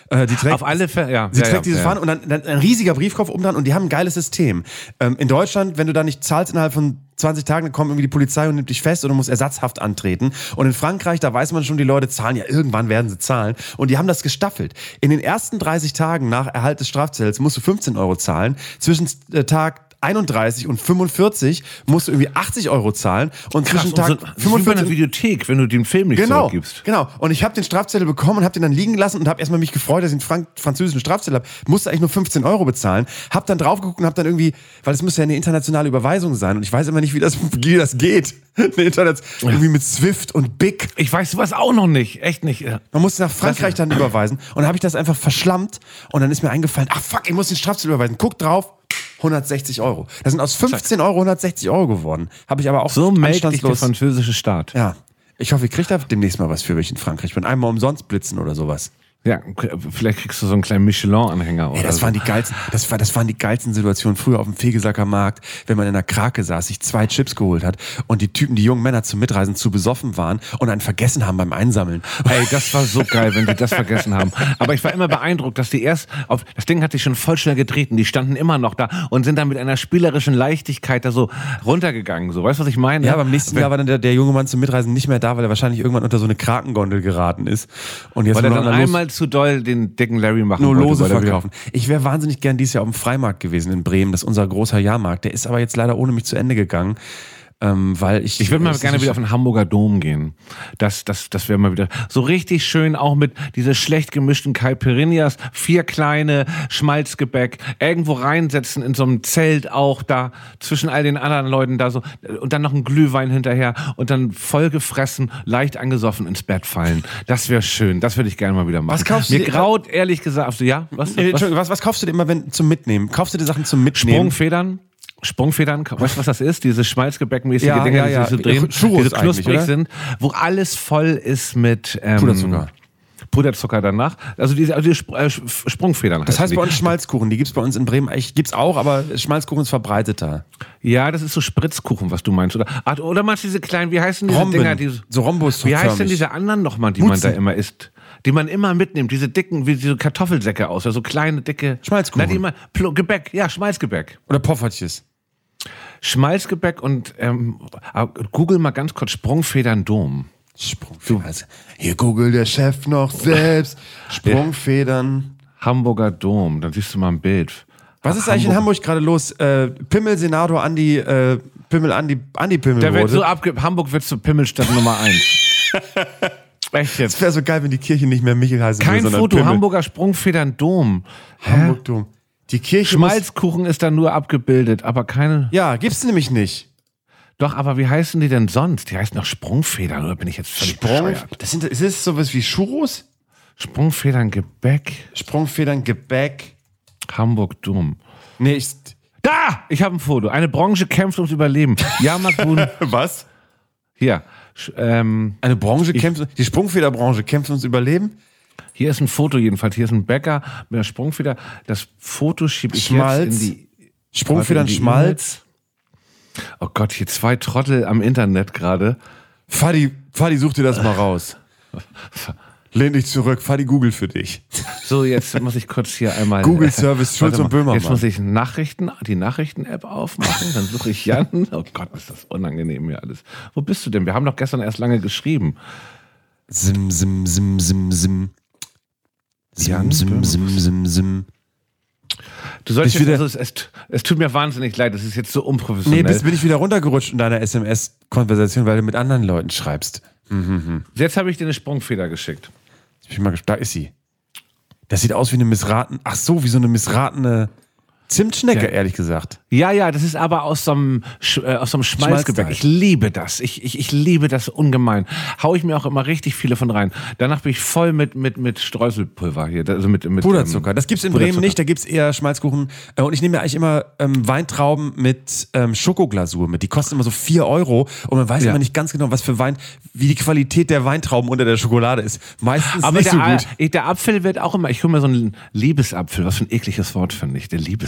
Speaker 3: Äh, die trägt,
Speaker 2: Auf alle Fälle, ja.
Speaker 3: Sie
Speaker 2: ja,
Speaker 3: trägt
Speaker 2: ja,
Speaker 3: diese
Speaker 2: ja.
Speaker 3: Fahne und dann, dann ein riesiger Briefkopf um dran und die haben ein geiles System. Ähm, in Deutschland, wenn du da nicht zahlst innerhalb von zwanzig Tagen, dann kommt irgendwie die Polizei und nimmt dich fest und du musst Ersatzhaft antreten. Und in Frankreich, da weiß man schon, die Leute zahlen ja, irgendwann werden sie zahlen. Und die haben das gestaffelt. In den ersten dreißig Tagen nach Erhalt des Strafzettels musst du fünfzehn Euro zahlen. Zwischen äh, Tag einunddreißig und fünfundvierzig musst du irgendwie achtzig Euro zahlen und
Speaker 2: Krass,
Speaker 3: zwischen Tag
Speaker 2: und so,
Speaker 3: fünfundvierzig
Speaker 2: wie bei einer Videothek, wenn du den Film nicht
Speaker 3: Genau,
Speaker 2: zurückgibst.
Speaker 3: genau. Und ich habe den Strafzettel bekommen und habe den dann liegen lassen und habe erstmal mich gefreut, dass ich einen Frank französischen Strafzettel habe. Musste eigentlich nur fünfzehn Euro bezahlen. Hab dann drauf geguckt und hab dann irgendwie, weil es muss ja eine internationale Überweisung sein und ich weiß immer nicht, wie das, wie das geht. Eine Internet irgendwie mit Swift und B I C.
Speaker 2: Ich weiß sowas auch noch nicht, echt nicht.
Speaker 3: Man musste nach Frankreich dann überweisen und dann habe ich das einfach verschlammt und dann ist mir eingefallen, ach fuck, ich muss den Strafzettel überweisen. Guck drauf. hundertsechzig Euro. Das sind aus fünfzehn Euro hundertsechzlich Euro geworden. Habe ich aber auch
Speaker 2: so meldet dich der
Speaker 3: anstandslos.
Speaker 2: französische Staat.
Speaker 3: Ja. Ich hoffe, ich kriege da demnächst mal was für, wenn ich in Frankreich bin. Einmal umsonst blitzen oder sowas.
Speaker 2: Ja, vielleicht kriegst du so einen kleinen Michelin-Anhänger oder
Speaker 3: Ey, das
Speaker 2: so.
Speaker 3: waren die geilsten, das war, das waren die geilsten Situationen früher auf dem Fegesacker Markt, wenn man in der Krake saß, sich zwei Chips geholt hat und die Typen, die jungen Männer zum Mitreisen zu besoffen waren und einen vergessen haben beim Einsammeln.
Speaker 2: Ey, das war so geil, wenn die das vergessen haben. Aber ich war immer beeindruckt, dass die erst auf, das Ding hat sich schon voll schnell getreten, die standen immer noch da und sind dann mit einer spielerischen Leichtigkeit da so runtergegangen, so, weißt du, was ich meine?
Speaker 3: Ja, beim nächsten
Speaker 2: wenn,
Speaker 3: Jahr war dann der, der junge Mann zum Mitreisen nicht mehr da, weil er wahrscheinlich irgendwann unter so eine Krakengondel geraten ist. Und jetzt
Speaker 2: weil er
Speaker 3: nur
Speaker 2: dann
Speaker 3: noch los-
Speaker 2: einmal zu doll den dicken Larry machen
Speaker 3: nur
Speaker 2: wollte.
Speaker 3: Lose
Speaker 2: weil er wieder-
Speaker 3: verkaufen. Ich wäre wahnsinnig gern dieses Jahr auf dem Freimarkt gewesen in Bremen. Das ist unser großer Jahrmarkt. Der ist aber jetzt leider ohne mich zu Ende gegangen. Ähm, weil ich
Speaker 2: Ich würde mal
Speaker 3: das
Speaker 2: gerne
Speaker 3: ist-
Speaker 2: wieder auf den Hamburger Dom gehen. Das, das, das wäre mal wieder so richtig schön, auch mit diese schlecht gemischten Caipirinhas, vier kleine Schmalzgebäck, irgendwo reinsetzen in so einem Zelt auch da, zwischen all den anderen Leuten da so, und dann noch ein Glühwein hinterher und dann vollgefressen, leicht angesoffen ins Bett fallen. Das wäre schön, das würde ich gerne mal wieder machen.
Speaker 3: Was kaufst du
Speaker 2: Mir
Speaker 3: dir-
Speaker 2: graut, ehrlich gesagt, ja, was?
Speaker 3: Äh,
Speaker 2: was?
Speaker 3: Entschuldigung, was, was kaufst du dir immer wenn, zum Mitnehmen? Kaufst du dir Sachen zum Mitnehmen?
Speaker 2: Sprungfedern? Sprungfedern, weißt du, was das ist? Diese Schmalzgebäckmäßige
Speaker 3: Ja,
Speaker 2: Dinge,
Speaker 3: ja,
Speaker 2: die
Speaker 3: ja.
Speaker 2: sich so drehen,
Speaker 3: Churros
Speaker 2: die so knusprig
Speaker 3: eigentlich, oder?
Speaker 2: sind, wo alles voll ist mit ähm,
Speaker 3: Puderzucker.
Speaker 2: Puderzucker danach. Also diese, also diese Sp äh, Sprungfedern.
Speaker 3: Das heißt
Speaker 2: heißen
Speaker 3: bei
Speaker 2: die.
Speaker 3: uns Schmalzkuchen. Die gibt's bei uns in Bremen eigentlich, gibt's auch, aber Schmalzkuchen ist verbreiteter.
Speaker 2: Ja, das ist so Spritzkuchen, was du meinst. Oder, Ach, oder meinst du diese kleinen, wie heißen diese
Speaker 3: Romben.
Speaker 2: Dinger? Die,
Speaker 3: So Rhombus.
Speaker 2: wie heißt denn diese anderen nochmal, die man
Speaker 3: Mutzen.
Speaker 2: da immer isst? Die man immer mitnimmt, diese dicken, wie diese Kartoffelsäcke aus, also kleine, dicke...
Speaker 3: Schmalzkuchen.
Speaker 2: Na, die immer, Plo- Gebäck, ja, Schmalzgebäck.
Speaker 3: Oder Poffertjes.
Speaker 2: Schmalzgebäck und ähm, google mal ganz kurz Sprungfedern Dom.
Speaker 3: Sprungfedern. Also, hier googelt der Chef noch selbst. Sprungfedern.
Speaker 2: Hamburger Dom, dann siehst du mal ein Bild.
Speaker 3: Was ist eigentlich in Hamburg gerade los? Äh, Pimmel, Senator, Andi, äh, Pimmel, Andi, Andi Pimmel
Speaker 2: Der wird
Speaker 3: wurde.
Speaker 2: so abge Hamburg wird zur Pimmelstadt Nummer eins. Echt jetzt?
Speaker 3: Es wäre so geil, wenn die Kirche nicht mehr Michel heißen
Speaker 2: Kein
Speaker 3: würde, sondern
Speaker 2: Foto,
Speaker 3: Pimmel.
Speaker 2: Hamburger Sprungfedern Dom.
Speaker 3: Hamburg Dom. Die Kirche
Speaker 2: Schmalzkuchen ist da nur abgebildet, aber keine.
Speaker 3: muss, ja, gibt's nämlich nicht.
Speaker 2: Doch, aber wie heißen die denn sonst? Die heißen doch Sprungfedern, oder bin ich jetzt völlig
Speaker 3: Sprung,
Speaker 2: bescheuert?
Speaker 3: das sind, ist es sowas wie Churros?
Speaker 2: Sprungfedern Gebäck,
Speaker 3: Sprungfedern, Gebäck.
Speaker 2: Hamburg Dom.
Speaker 3: Nee, ich,
Speaker 2: Da! Ich habe ein Foto. Eine Branche kämpft ums Überleben. Jahrmarktbuden.
Speaker 3: was?
Speaker 2: Hier. Sch- Ähm,
Speaker 3: Eine Branche kämpft, die Sprungfederbranche kämpft ums Überleben?
Speaker 2: hier ist ein Foto jedenfalls. Hier ist ein Bäcker mit einer Sprungfeder. Das Foto schiebe ich
Speaker 3: Schmalz.
Speaker 2: jetzt in die.
Speaker 3: Sprungfedern,
Speaker 2: Warte, in die
Speaker 3: Schmalz.
Speaker 2: Oh Gott, hier zwei Trottel am Internet gerade.
Speaker 3: Fadi, Fadi, such dir das mal raus. Lehn dich zurück, Fadi googelt für dich.
Speaker 2: So, jetzt muss ich kurz hier einmal.
Speaker 3: Google Service, Schulz
Speaker 2: Warte
Speaker 3: und
Speaker 2: mal,
Speaker 3: Böhmermann.
Speaker 2: Jetzt muss ich Nachrichten, die Nachrichten-App aufmachen. Dann suche ich Jan. Oh Gott, ist das unangenehm hier alles. Wo bist du denn? Wir haben doch gestern erst lange geschrieben.
Speaker 3: Sim, sim, sim, sim, sim.
Speaker 2: Jan
Speaker 3: Sim, sim, sim, sim, sim.
Speaker 2: Du sollst
Speaker 3: Bist
Speaker 2: jetzt,
Speaker 3: wieder-
Speaker 2: also es, es, es tut mir wahnsinnig leid, das ist jetzt so unprofessionell.
Speaker 3: Nee, bist, bin ich wieder runtergerutscht in deiner S M S-Konversation, weil du mit anderen Leuten schreibst.
Speaker 2: Jetzt habe ich dir eine Sprungfeder geschickt.
Speaker 3: Ich bin mal gespannt. Da ist sie. Das sieht aus wie eine missratene, ach so, wie so eine missratene Zimtschnecke,
Speaker 2: Ja.
Speaker 3: ehrlich gesagt.
Speaker 2: Ja, ja, das ist aber aus so einem, Sch- äh, aus so einem Schmalzgebäck.
Speaker 3: Schmalzteig.
Speaker 2: Ich liebe das. Ich, ich, ich liebe das ungemein. Hau ich mir auch immer richtig viele von rein. Danach bin ich voll mit, mit, mit Streuselpulver hier. Also mit, mit,
Speaker 3: Puderzucker.
Speaker 2: ähm,
Speaker 3: Das gibt's in
Speaker 2: Puderzucker.
Speaker 3: Bremen nicht, da gibt's eher Schmalzkuchen. Äh, Und ich nehme mir eigentlich immer ähm, Weintrauben mit ähm, Schokoglasur mit. Die kosten immer so vier Euro und man weiß
Speaker 2: Ja.
Speaker 3: immer nicht ganz genau, was für Wein, wie die Qualität der Weintrauben unter der Schokolade ist. Meistens
Speaker 2: Aber
Speaker 3: nicht
Speaker 2: der,
Speaker 3: so gut.
Speaker 2: äh, der Apfel wird auch immer, ich hole mir so einen Liebesapfel, was für ein ekliges Wort finde ich, der Liebesapfel.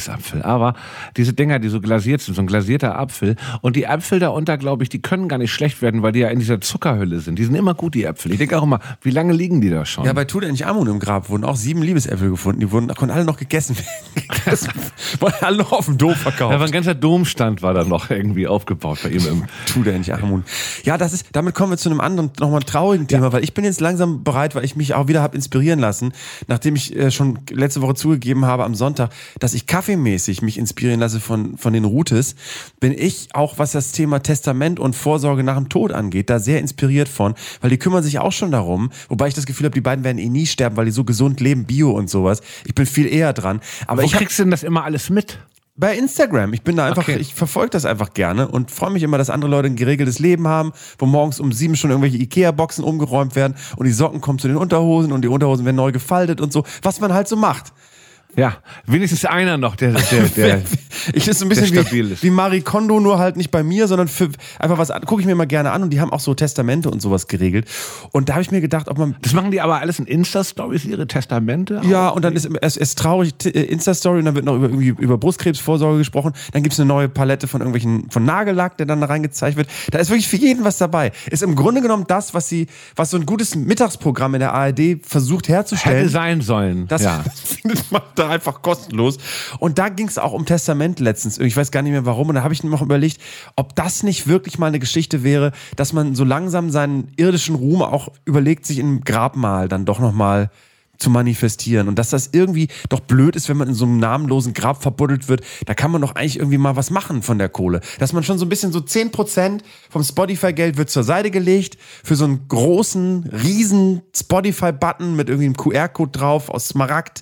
Speaker 2: Eisapfel. Aber diese Dinger, die so glasiert sind, so ein glasierter Apfel. Und die Äpfel da unter, glaube ich, die können gar nicht schlecht werden, weil die ja in dieser Zuckerhülle sind. Die sind immer gut, die Äpfel. Ich denke auch immer, wie lange liegen die da schon?
Speaker 3: Ja, bei Tutanchamun im Grab wurden auch sieben Liebesäpfel gefunden. Die wurden, konnten alle noch gegessen werden. Das wurden alle noch auf dem Dom verkauft.
Speaker 2: Ja, ein ganzer Domstand war da noch irgendwie aufgebaut bei ihm im
Speaker 3: Tutanchamun. Ja, das ist, damit kommen wir zu einem anderen, nochmal traurigen Thema, ja. Weil ich bin jetzt langsam bereit, weil ich mich auch wieder habe inspirieren lassen, nachdem ich äh, schon letzte Woche zugegeben habe am Sonntag, dass ich kaffeemäßig mich inspirieren lasse von, von den Rutes, bin ich auch, was das Thema Testament und Vorsorge nach dem Tod angeht, da sehr inspiriert von, weil die kümmern sich auch schon darum, wobei ich das Gefühl habe, die beiden werden eh nie sterben, weil die so gesund leben, Bio und sowas. Ich bin viel eher dran. Aber
Speaker 2: Wo
Speaker 3: ich hab,
Speaker 2: kriegst du denn das immer alles mit?
Speaker 3: Bei Instagram. Ich bin da einfach, okay. ich verfolge das einfach gerne und freue mich immer, dass andere Leute ein geregeltes Leben haben, wo morgens um sieben schon irgendwelche Ikea-Boxen umgeräumt werden und die Socken kommen zu den Unterhosen und die Unterhosen werden neu gefaltet und so, was man halt so macht.
Speaker 2: Ja, wenigstens einer noch, der, der, der
Speaker 3: ich ist so ein bisschen wie, wie Marie Kondo, nur halt nicht bei mir, sondern für einfach was, gucke ich mir mal gerne an und die haben auch so Testamente und sowas geregelt. Und da habe ich mir gedacht, ob man...
Speaker 2: Das machen die aber alles in Insta-Stories, ihre Testamente?
Speaker 3: Ja, und dann ist es ist traurig, Insta-Story und dann wird noch über, irgendwie über Brustkrebsvorsorge gesprochen. Dann gibt es eine neue Palette von irgendwelchen, von Nagellack, der dann da reingezeigt wird. Da ist wirklich für jeden was dabei. Ist im Grunde genommen das, was sie, was so ein gutes Mittagsprogramm in der A R D versucht herzustellen.
Speaker 2: Hätte sein sollen.
Speaker 3: Das,
Speaker 2: ja.
Speaker 3: das findet man da einfach kostenlos. Und da ging es auch um Testament letztens. Ich weiß gar nicht mehr warum. Und da habe ich mir noch überlegt, ob das nicht wirklich mal eine Geschichte wäre, dass man so langsam seinen irdischen Ruhm auch überlegt, sich im Grabmal dann doch nochmal zu manifestieren. Und dass das irgendwie doch blöd ist, wenn man in so einem namenlosen Grab verbuddelt wird. Da kann man doch eigentlich irgendwie mal was machen von der Kohle. Dass man schon so ein bisschen so zehn Prozent vom Spotify-Geld wird zur Seite gelegt für so einen großen, riesen Spotify-Button mit irgendwie einem Q R-Code drauf aus Smaragd,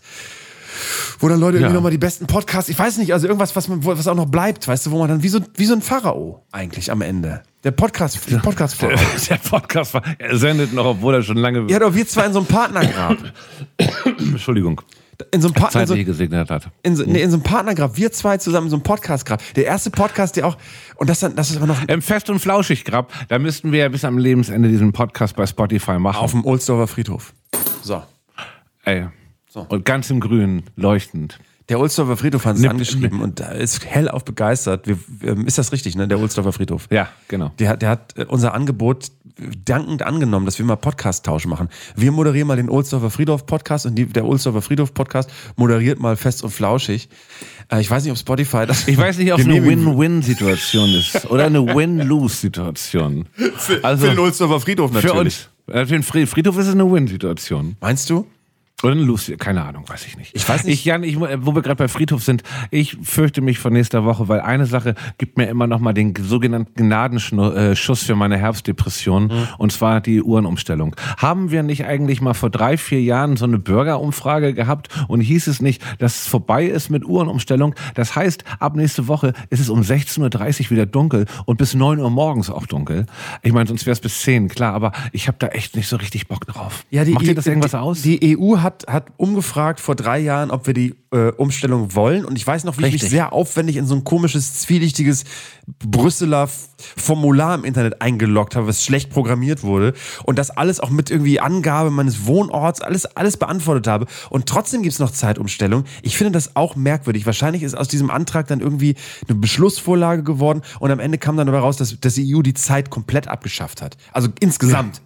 Speaker 3: wo dann Leute irgendwie ja. nochmal die besten Podcasts, ich weiß nicht, also irgendwas, was, man, was auch noch bleibt, weißt du, wo man dann wie so, wie so ein Pharao eigentlich am Ende. Der Podcast, der Podcast
Speaker 2: der, der Podcast er sendet noch, obwohl er schon lange...
Speaker 3: Ja, doch wir zwei in so einem Partnergrab.
Speaker 2: Entschuldigung.
Speaker 3: In so einem Partner,
Speaker 2: Zeit, die gesegnet hat.
Speaker 3: In so, nee, in so einem Partnergrab, wir zwei zusammen in so einem Podcastgrab. Der erste Podcast, der auch, und das dann, das ist aber noch...
Speaker 2: Im Fest- und Flauschig-Grab, da müssten wir ja bis am Lebensende diesen Podcast bei Spotify machen.
Speaker 3: Auf dem Ohlsdorfer Friedhof. So.
Speaker 2: Ey. So. Und ganz im Grün, leuchtend.
Speaker 3: Der Ohlsdorfer Friedhof hat es angeschrieben und da ist hellauf begeistert. Wir, ist das richtig, ne? Der Ohlsdorfer Friedhof.
Speaker 2: Ja, genau.
Speaker 3: Der, der hat unser Angebot dankend angenommen, dass wir mal Podcast-Tausch machen. Wir moderieren mal den Ohlsdorfer Friedhof-Podcast und die, der Ohlsdorfer Friedhof-Podcast moderiert mal Fest und Flauschig. Äh, ich weiß nicht, ob Spotify das...
Speaker 2: Ich weiß nicht, ob es eine Win-Win-Situation ist oder eine Win-Lose-Situation.
Speaker 3: Also, für den Ohlsdorfer Friedhof natürlich.
Speaker 2: Für, uns, für den Friedhof ist es eine Win-Situation.
Speaker 3: Meinst du?
Speaker 2: Oder eine Lucy, keine Ahnung, weiß ich nicht.
Speaker 3: Ich weiß nicht.
Speaker 2: Ich, Jan, ich, wo wir gerade bei Friedhof sind, ich fürchte mich vor nächster Woche, weil eine Sache gibt mir immer noch mal den sogenannten Gnadenschuss für meine Herbstdepression, mhm. und zwar die Uhrenumstellung. Haben wir nicht eigentlich mal vor drei, vier Jahren so eine Bürgerumfrage gehabt und hieß es nicht, dass es vorbei ist mit Uhrenumstellung? Das heißt, ab nächste Woche ist es um sechzehn Uhr dreißig wieder dunkel und bis neun Uhr morgens auch dunkel. Ich meine, sonst wäre es bis zehn, klar, aber ich habe da echt nicht so richtig Bock drauf. Ja, die, Macht dir das irgendwas
Speaker 3: die,
Speaker 2: aus?
Speaker 3: Die E U hat Hat, hat umgefragt vor drei Jahren, ob wir die äh, Umstellung wollen. Und ich weiß noch, wie Richtig. ich mich sehr aufwendig in so ein komisches, zwielichtiges Brüsseler Formular im Internet eingeloggt habe, was schlecht programmiert wurde. Und das alles auch mit irgendwie Angabe meines Wohnorts, alles, alles beantwortet habe. Und trotzdem gibt es noch Zeitumstellung. Ich finde das auch merkwürdig. Wahrscheinlich ist aus diesem Antrag dann irgendwie eine Beschlussvorlage geworden. Und am Ende kam dann dabei raus, dass, dass die E U die Zeit komplett abgeschafft hat. Also insgesamt. Ja.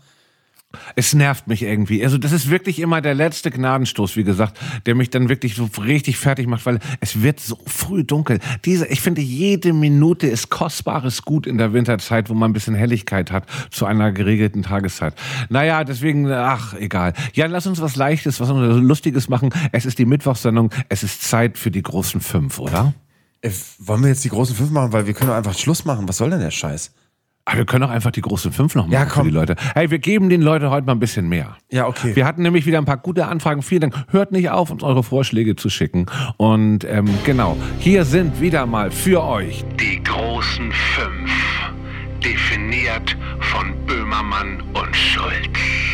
Speaker 2: Es nervt mich irgendwie. Also das ist wirklich immer der letzte Gnadenstoß, wie gesagt, der mich dann wirklich so richtig fertig macht, weil es wird so früh dunkel. Diese, ich finde, jede Minute ist kostbares Gut in der Winterzeit, wo man ein bisschen Helligkeit hat zu einer geregelten Tageszeit. Naja, deswegen, ach, egal. Ja, lass uns was Leichtes, was Lustiges machen. Es ist die Mittwochssendung, es ist Zeit für die großen fünf, oder?
Speaker 3: Äh, wollen wir jetzt die großen fünf machen, weil wir können doch einfach Schluss machen. Was soll denn der Scheiß?
Speaker 2: Aber wir können auch einfach die großen fünf noch machen,
Speaker 3: ja, komm.
Speaker 2: für die Leute. Hey, wir geben den Leuten heute mal ein bisschen mehr.
Speaker 3: Ja, okay.
Speaker 2: Wir hatten nämlich wieder ein paar gute Anfragen. Vielen Dank. Hört nicht auf, uns eure Vorschläge zu schicken. Und ähm, genau, hier sind wieder mal für euch
Speaker 4: die großen fünf. Definiert von Böhmermann und Schulz.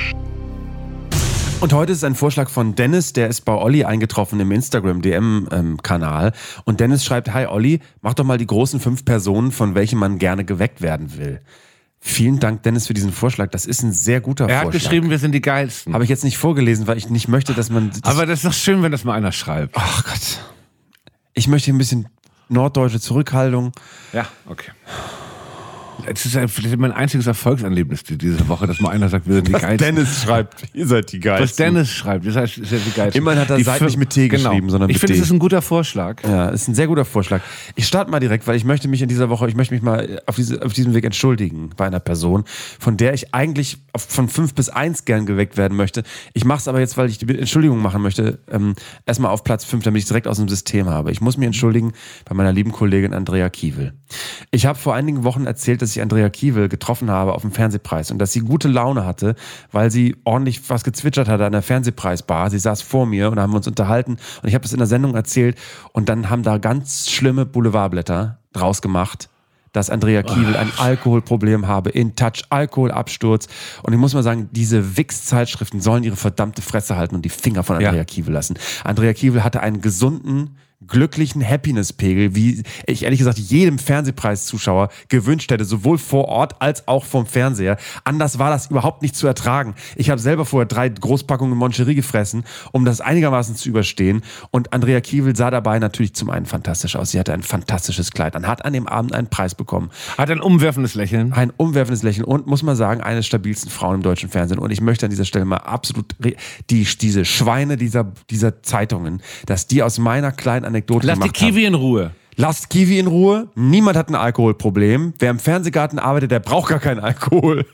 Speaker 3: Und heute ist ein Vorschlag von Dennis, der ist bei Olli eingetroffen im Instagram-D M-Kanal. Und Dennis schreibt, hi Olli, mach doch mal die großen fünf Personen, von welchen man gerne geweckt werden will. Vielen Dank, Dennis, für diesen Vorschlag. Das ist ein sehr guter
Speaker 2: er
Speaker 3: Vorschlag.
Speaker 2: Er hat geschrieben, wir sind die Geilsten.
Speaker 3: Habe ich jetzt nicht vorgelesen, weil ich nicht möchte, dass man... Das
Speaker 2: Aber das ist doch schön, wenn das mal einer schreibt.
Speaker 3: Ach Gott. Ich möchte ein bisschen norddeutsche Zurückhaltung.
Speaker 2: Ja, okay. Es ist ja vielleicht mein einziges Erfolgserlebnis diese Woche, dass mal einer sagt, wir sind die Geilsten.
Speaker 3: Dennis schreibt, ihr seid die Geilsten.
Speaker 2: Was Dennis schreibt, das heißt, ist ja die Geilsten.
Speaker 3: Immerhin hat er Seid nicht mit T
Speaker 2: genau.
Speaker 3: geschrieben, sondern
Speaker 2: ich
Speaker 3: mit
Speaker 2: finde,
Speaker 3: D.
Speaker 2: das ist ein guter Vorschlag.
Speaker 3: Ja, ist ein sehr guter Vorschlag. Ich starte mal direkt, weil ich möchte mich in dieser Woche, ich möchte mich mal auf, diese, auf diesem Weg entschuldigen bei einer Person, von der ich eigentlich von fünf bis eins gern geweckt werden möchte. Ich mache es aber jetzt, weil ich die Entschuldigung machen möchte, ähm, erstmal auf Platz fünf, damit ich es direkt aus dem System habe. Ich muss mich entschuldigen bei meiner lieben Kollegin Andrea Kiewel. Ich habe vor einigen Wochen erzählt, dass ich Andrea Kiewel getroffen habe auf dem Fernsehpreis und dass sie gute Laune hatte, weil sie ordentlich was gezwitschert hatte an der Fernsehpreisbar. Sie saß vor mir und haben uns unterhalten und ich habe das in der Sendung erzählt und dann haben da ganz schlimme Boulevardblätter draus gemacht, dass Andrea Kiewel ein Alkoholproblem habe, in Touch, Alkoholabsturz. Und ich muss mal sagen, diese Wix-Zeitschriften sollen ihre verdammte Fresse halten und die Finger von Andrea ja. Kiewel lassen. Andrea Kiewel hatte einen gesunden, glücklichen Happiness-Pegel, wie ich ehrlich gesagt jedem Fernsehpreiszuschauer gewünscht hätte, sowohl vor Ort als auch vom Fernseher. Anders war das überhaupt nicht zu ertragen. Ich habe selber vorher drei Großpackungen Moncherie gefressen, um das einigermaßen zu überstehen. Und Andrea Kiewel sah dabei natürlich zum einen fantastisch aus. Sie hatte ein fantastisches Kleid an, hat an dem Abend einen Preis bekommen.
Speaker 2: Hat ein umwerfendes Lächeln.
Speaker 3: Ein umwerfendes Lächeln und, muss man sagen, eine der stabilsten Frauen im deutschen Fernsehen. Und ich möchte an dieser Stelle mal absolut die, diese Schweine dieser, dieser Zeitungen, dass die aus meiner kleinen Anekdote
Speaker 2: Lass die Kiwi
Speaker 3: haben.
Speaker 2: in Ruhe.
Speaker 3: Lasst Kiwi in Ruhe. Niemand hat ein Alkoholproblem. Wer im Fernsehgarten arbeitet, der braucht gar keinen Alkohol.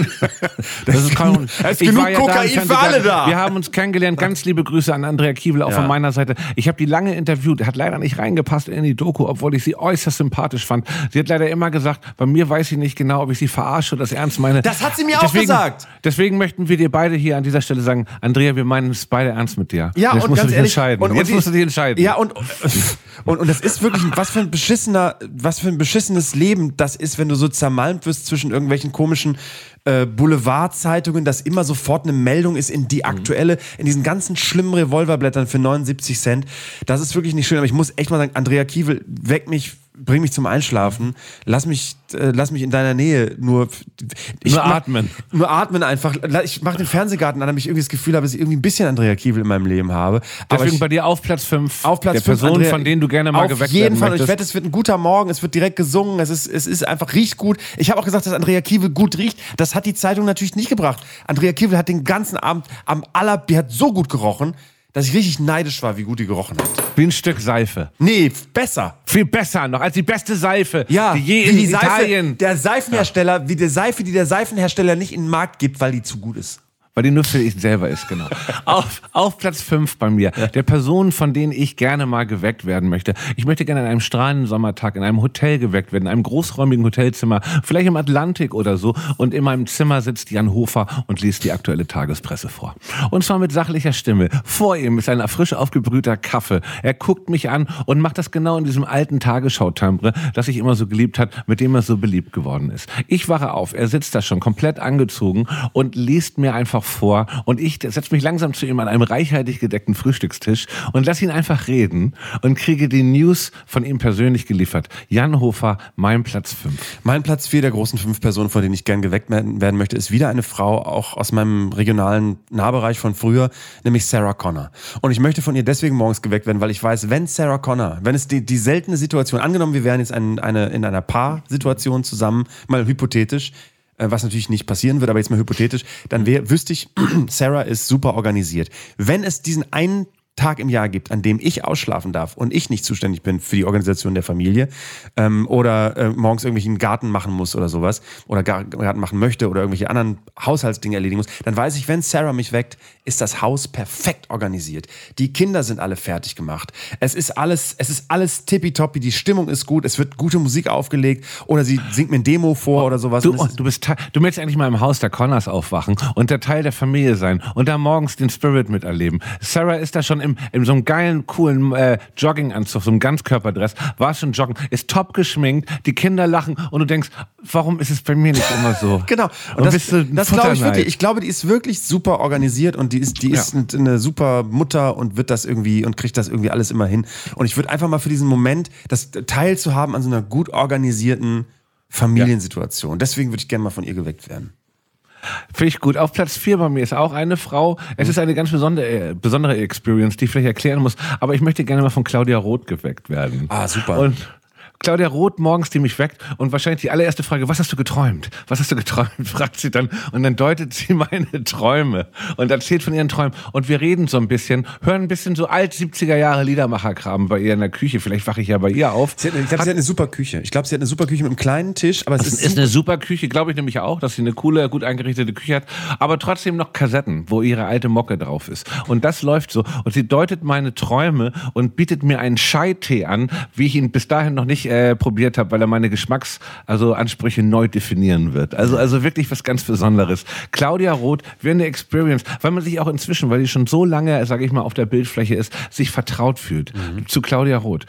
Speaker 2: Das ist, kaum,
Speaker 3: es ist genug
Speaker 2: ja
Speaker 3: Kokain für alle da.
Speaker 2: Wir haben uns kennengelernt. Ganz liebe Grüße an Andrea Kiewel, auch ja. von meiner Seite. Ich habe die lange interviewt. Hat leider nicht reingepasst in die Doku, obwohl ich sie äußerst sympathisch fand. Sie hat leider immer gesagt, bei mir weiß ich nicht genau, ob ich sie verarsche oder das ernst meine.
Speaker 3: Das hat sie mir
Speaker 2: deswegen,
Speaker 3: auch gesagt.
Speaker 2: Deswegen möchten wir dir beide hier an dieser Stelle sagen, Andrea, wir meinen es beide ernst mit dir.
Speaker 3: Ja,
Speaker 2: Jetzt
Speaker 3: und
Speaker 2: musst
Speaker 3: ganz
Speaker 2: du dich
Speaker 3: ehrlich,
Speaker 2: entscheiden.
Speaker 3: Und, und
Speaker 2: Jetzt
Speaker 3: die,
Speaker 2: musst du dich entscheiden.
Speaker 3: Ja, und, und, und das ist wirklich, was für ein beschissen was für ein beschissenes Leben das ist, wenn du so zermalmt wirst zwischen irgendwelchen komischen äh, Boulevardzeitungen, dass immer sofort eine Meldung ist in die aktuelle, in diesen ganzen schlimmen Revolverblättern für neunundsiebzig Cent. Das ist wirklich nicht schön, aber ich muss echt mal sagen, Andrea Kiewel, weck mich, bring mich zum Einschlafen, lass mich, äh, lass mich in deiner Nähe nur, ich
Speaker 2: nur
Speaker 3: mach,
Speaker 2: atmen.
Speaker 3: Nur atmen einfach. Ich mache den Fernsehgarten an, damit ich irgendwie das Gefühl habe, dass ich irgendwie ein bisschen Andrea Kiewel in meinem Leben habe. Aber
Speaker 2: Deswegen
Speaker 3: ich,
Speaker 2: bei dir auf Platz fünf.
Speaker 3: Auf Platz
Speaker 2: der
Speaker 3: fünf,
Speaker 2: Person,
Speaker 3: Andrea,
Speaker 2: von denen du gerne mal geweckt werden
Speaker 3: Auf jeden Fall. Und
Speaker 2: möchtest.
Speaker 3: ich wette, es wird ein guter Morgen. Es wird direkt gesungen. Es ist, es ist einfach, riecht gut. Ich habe auch gesagt, dass Andrea Kiewel gut riecht. Das hat die Zeitung natürlich nicht gebracht. Andrea Kiewel hat den ganzen Abend am aller, die hat so gut gerochen, dass ich richtig neidisch war, wie gut die gerochen hat.
Speaker 2: Wie ein Stück Seife.
Speaker 3: Nee, besser.
Speaker 2: Viel besser noch als die beste Seife,
Speaker 3: ja,
Speaker 2: die je
Speaker 3: wie
Speaker 2: in
Speaker 3: die Seife,
Speaker 2: Italien.
Speaker 3: Der Seifenhersteller, ja. wie die Seife, die der Seifenhersteller nicht in den Markt gibt, weil die zu gut ist.
Speaker 2: Weil die nur für ich selber ist, genau. auf, auf Platz fünf bei mir, der Personen, von denen ich gerne mal geweckt werden möchte. Ich möchte gerne an einem strahlenden Sommertag in einem Hotel geweckt werden, in einem großräumigen Hotelzimmer, vielleicht im Atlantik oder so. Und in meinem Zimmer sitzt Jan Hofer und liest die aktuelle Tagespresse vor. Und zwar mit sachlicher Stimme. Vor ihm ist ein frisch aufgebrühter Kaffee. Er guckt mich an und macht das genau in diesem alten Tagesschau-Timbre, das ich immer so geliebt hat, mit dem er so beliebt geworden ist. Ich wache auf, er sitzt da schon komplett angezogen und liest mir einfach vor und ich setze mich langsam zu ihm an einem reichhaltig gedeckten Frühstückstisch und lasse ihn einfach reden und kriege die News von ihm persönlich geliefert. Jan Hofer, mein Platz fünf.
Speaker 3: Mein Platz vier der großen fünf Personen, von denen ich gern geweckt werden möchte, ist wieder eine Frau, auch aus meinem regionalen Nahbereich von früher, nämlich Sarah Connor. Und ich möchte von ihr deswegen morgens geweckt werden, weil ich weiß, wenn Sarah Connor, wenn es die, die seltene Situation, angenommen wir wären jetzt ein, eine, in einer Paarsituation zusammen, mal hypothetisch, was natürlich nicht passieren wird, aber jetzt mal hypothetisch, dann wär, wüsste ich, Sarah ist super organisiert. Wenn es diesen einen Tag im Jahr gibt, an dem ich ausschlafen darf und ich nicht zuständig bin für die Organisation der Familie ähm, oder äh, morgens irgendwelchen Garten machen muss oder sowas oder Garten machen möchte oder irgendwelche anderen Haushaltsdinge erledigen muss, dann weiß ich, wenn Sarah mich weckt, ist das Haus perfekt organisiert. Die Kinder sind alle fertig gemacht. Es ist alles, es ist alles tippitoppi, die Stimmung ist gut, es wird gute Musik aufgelegt oder sie singt mir ein Demo vor oder sowas.
Speaker 2: Du, du, bist, du möchtest eigentlich mal im Haus der Connors aufwachen und der Teil der Familie sein und da morgens den Spirit miterleben. Sarah ist da schon im, in so einem geilen, coolen äh, Jogginganzug, so einem Ganzkörperdress, war schon joggen, ist top geschminkt, die Kinder lachen und du denkst, warum ist es bei mir nicht immer so?
Speaker 3: Genau. Und, und das, das glaube ich wirklich. Ich glaube, die ist wirklich super organisiert und die ist, die ist ja. eine super Mutter und wird das irgendwie und kriegt das irgendwie alles immer hin. Und ich würde einfach mal für diesen Moment das Teil zu haben an so einer gut organisierten Familiensituation. Ja. Deswegen würde ich gerne mal von ihr geweckt werden.
Speaker 2: Finde ich gut. Auf Platz vier bei mir ist auch eine Frau. Es ist eine ganz besondere, besondere Experience, die ich vielleicht erklären muss. Aber ich möchte gerne mal von Claudia Roth geweckt werden.
Speaker 3: Ah, super.
Speaker 2: Und Claudia Roth morgens, die mich weckt und wahrscheinlich die allererste Frage, was hast du geträumt? Was hast du geträumt? Fragt sie dann und dann deutet sie meine Träume und erzählt von ihren Träumen und wir reden so ein bisschen, hören ein bisschen so alt siebziger Jahre Liedermacherkram bei ihr in der Küche. Vielleicht wache ich ja bei ihr auf.
Speaker 3: Sie hat, ich glaube, sie hat eine super Küche. Ich glaube, sie hat eine super Küche mit einem kleinen Tisch, aber es
Speaker 2: das
Speaker 3: ist,
Speaker 2: ist eine super Küche, glaube ich nämlich auch, dass sie eine coole, gut eingerichtete Küche hat, aber trotzdem noch Kassetten, wo ihre alte Mocke drauf ist. Und das läuft so und sie deutet meine Träume und bietet mir einen Chai-Tee an, wie ich ihn bis dahin noch nicht äh, probiert habe, weil er meine Geschmacks, also Ansprüche neu definieren wird. Also, also wirklich was ganz Besonderes. Claudia Roth wäre eine Experience, weil man sich auch inzwischen, weil die schon so lange, sage ich mal, auf der Bildfläche ist, sich vertraut fühlt mhm. zu Claudia Roth.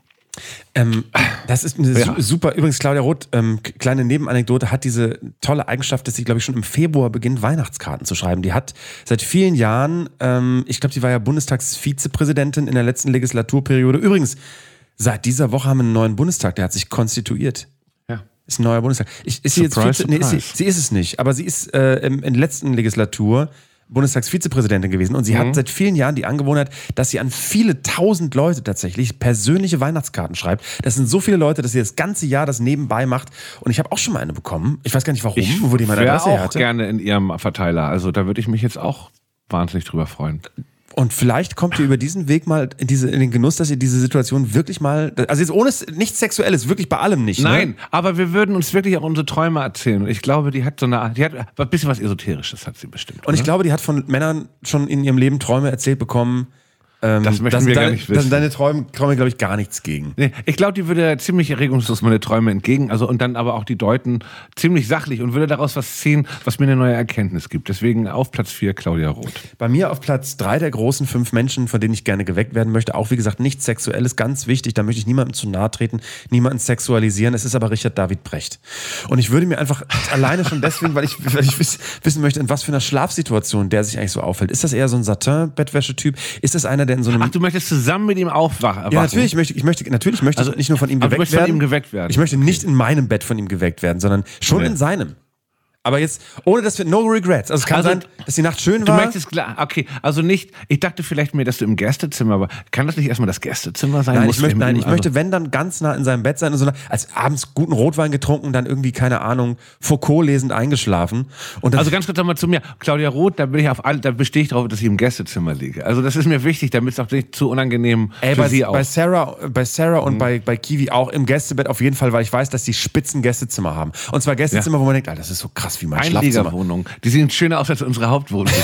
Speaker 3: Ähm, das ist eine
Speaker 2: ja.
Speaker 3: super, übrigens Claudia Roth, ähm, kleine Nebenanekdote, hat diese tolle Eigenschaft, dass sie, glaube ich, schon im Februar beginnt, Weihnachtskarten zu schreiben. Die hat seit vielen Jahren, ähm, ich glaube, sie war ja Bundestagsvizepräsidentin in der letzten Legislaturperiode. Übrigens, seit dieser Woche haben wir einen neuen Bundestag, der hat sich konstituiert.
Speaker 2: Ja.
Speaker 3: Ist ein neuer Bundestag. Ich, ist sie
Speaker 2: Surprise,
Speaker 3: jetzt Vize, nee, ist sie,
Speaker 2: surprise.
Speaker 3: sie ist es nicht, aber sie ist äh, im, in der letzten Legislatur Bundestagsvizepräsidentin gewesen und sie mhm. hat seit vielen Jahren die Angewohnheit, dass sie an viele tausend Leute tatsächlich persönliche Weihnachtskarten schreibt. Das sind so viele Leute, dass sie das ganze Jahr das nebenbei macht und ich habe auch schon mal eine bekommen. Ich weiß gar nicht warum,
Speaker 2: Ich
Speaker 3: wo die meine Adresse
Speaker 2: auch
Speaker 3: her hatte.
Speaker 2: gerne in ihrem Verteiler. Also da würde ich mich jetzt auch wahnsinnig drüber freuen.
Speaker 3: Und vielleicht kommt ihr über diesen Weg mal in, diese, in den Genuss, dass ihr diese Situation wirklich mal, also jetzt ohne nichts Sexuelles, wirklich bei allem nicht.
Speaker 2: Nein,
Speaker 3: ne?
Speaker 2: aber wir würden uns wirklich auch unsere Träume erzählen. Und ich glaube, die hat so eine, die hat ein bisschen was Esoterisches, hat sie bestimmt.
Speaker 3: Und ich
Speaker 2: oder?
Speaker 3: glaube, die hat von Männern schon in ihrem Leben Träume erzählt bekommen. Ähm,
Speaker 2: Das möchten
Speaker 3: da sind
Speaker 2: wir gar
Speaker 3: deine,
Speaker 2: nicht
Speaker 3: Da sind
Speaker 2: wissen.
Speaker 3: deine Träume, Träume glaube ich, gar nichts gegen.
Speaker 2: Nee, ich glaube, die würde ziemlich regungslos meine Träume entgegen, also und dann aber auch die deuten ziemlich sachlich und würde daraus was ziehen, was mir eine neue Erkenntnis gibt. Deswegen auf Platz vier Claudia Roth.
Speaker 3: Bei mir auf Platz drei der großen fünf Menschen, von denen ich gerne geweckt werden möchte, auch wie gesagt nichts Sexuelles, ganz wichtig, da möchte ich niemandem zu nahe treten, niemanden sexualisieren, es ist aber Richard David Brecht. Und ich würde mir einfach alleine schon deswegen, weil ich, weil ich wiss, wissen möchte, in was für einer Schlafsituation der sich eigentlich so aufhält. Ist das eher so ein Satin-Bettwäschetyp? Ist das einer, der in so einem...
Speaker 2: Ach, du möchtest zusammen mit ihm aufwachen?
Speaker 3: Ja, natürlich, ich möchte, ich möchte, natürlich möchte
Speaker 2: Also,
Speaker 3: ich nicht nur von ihm
Speaker 2: aber du
Speaker 3: geweckt
Speaker 2: möchtest von
Speaker 3: werden.
Speaker 2: ihm geweckt werden.
Speaker 3: Ich möchte nicht in meinem Bett von ihm geweckt werden, sondern schon
Speaker 2: Nee.
Speaker 3: in seinem. Aber jetzt, ohne dass wir, no regrets. Also es kann
Speaker 2: Also,
Speaker 3: sein, dass die Nacht schön
Speaker 2: Du
Speaker 3: war.
Speaker 2: möchtest klar, okay, also nicht, ich dachte vielleicht mir, dass du im Gästezimmer war. Kann das nicht erstmal das Gästezimmer sein?
Speaker 3: Nein,
Speaker 2: Musst
Speaker 3: ich
Speaker 2: du
Speaker 3: möchte,
Speaker 2: mit
Speaker 3: nein,
Speaker 2: ihm
Speaker 3: ich
Speaker 2: also-
Speaker 3: möchte, wenn dann ganz nah in seinem Bett sein und so, als abends guten Rotwein getrunken, dann irgendwie, keine Ahnung, Foucault lesend eingeschlafen. Und dann,
Speaker 2: Also ganz kurz nochmal zu mir. Claudia Roth, da bin ich auf alle, da bestehe ich darauf, dass ich im Gästezimmer liege. Also das ist mir wichtig, damit es auch nicht zu unangenehm
Speaker 3: ey,
Speaker 2: für
Speaker 3: bei,
Speaker 2: sie auch.
Speaker 3: bei Sarah, bei Sarah und bei, bei Kiwi auch im Gästebett auf jeden Fall, weil ich weiß, dass die spitzen Gästezimmer haben. Und zwar Gästezimmer, wo man denkt, Alter, das ist so krass wie mein Schlafzimmer.
Speaker 2: Einliegerwohnung. Die sehen schöner aus als unsere Hauptwohnung.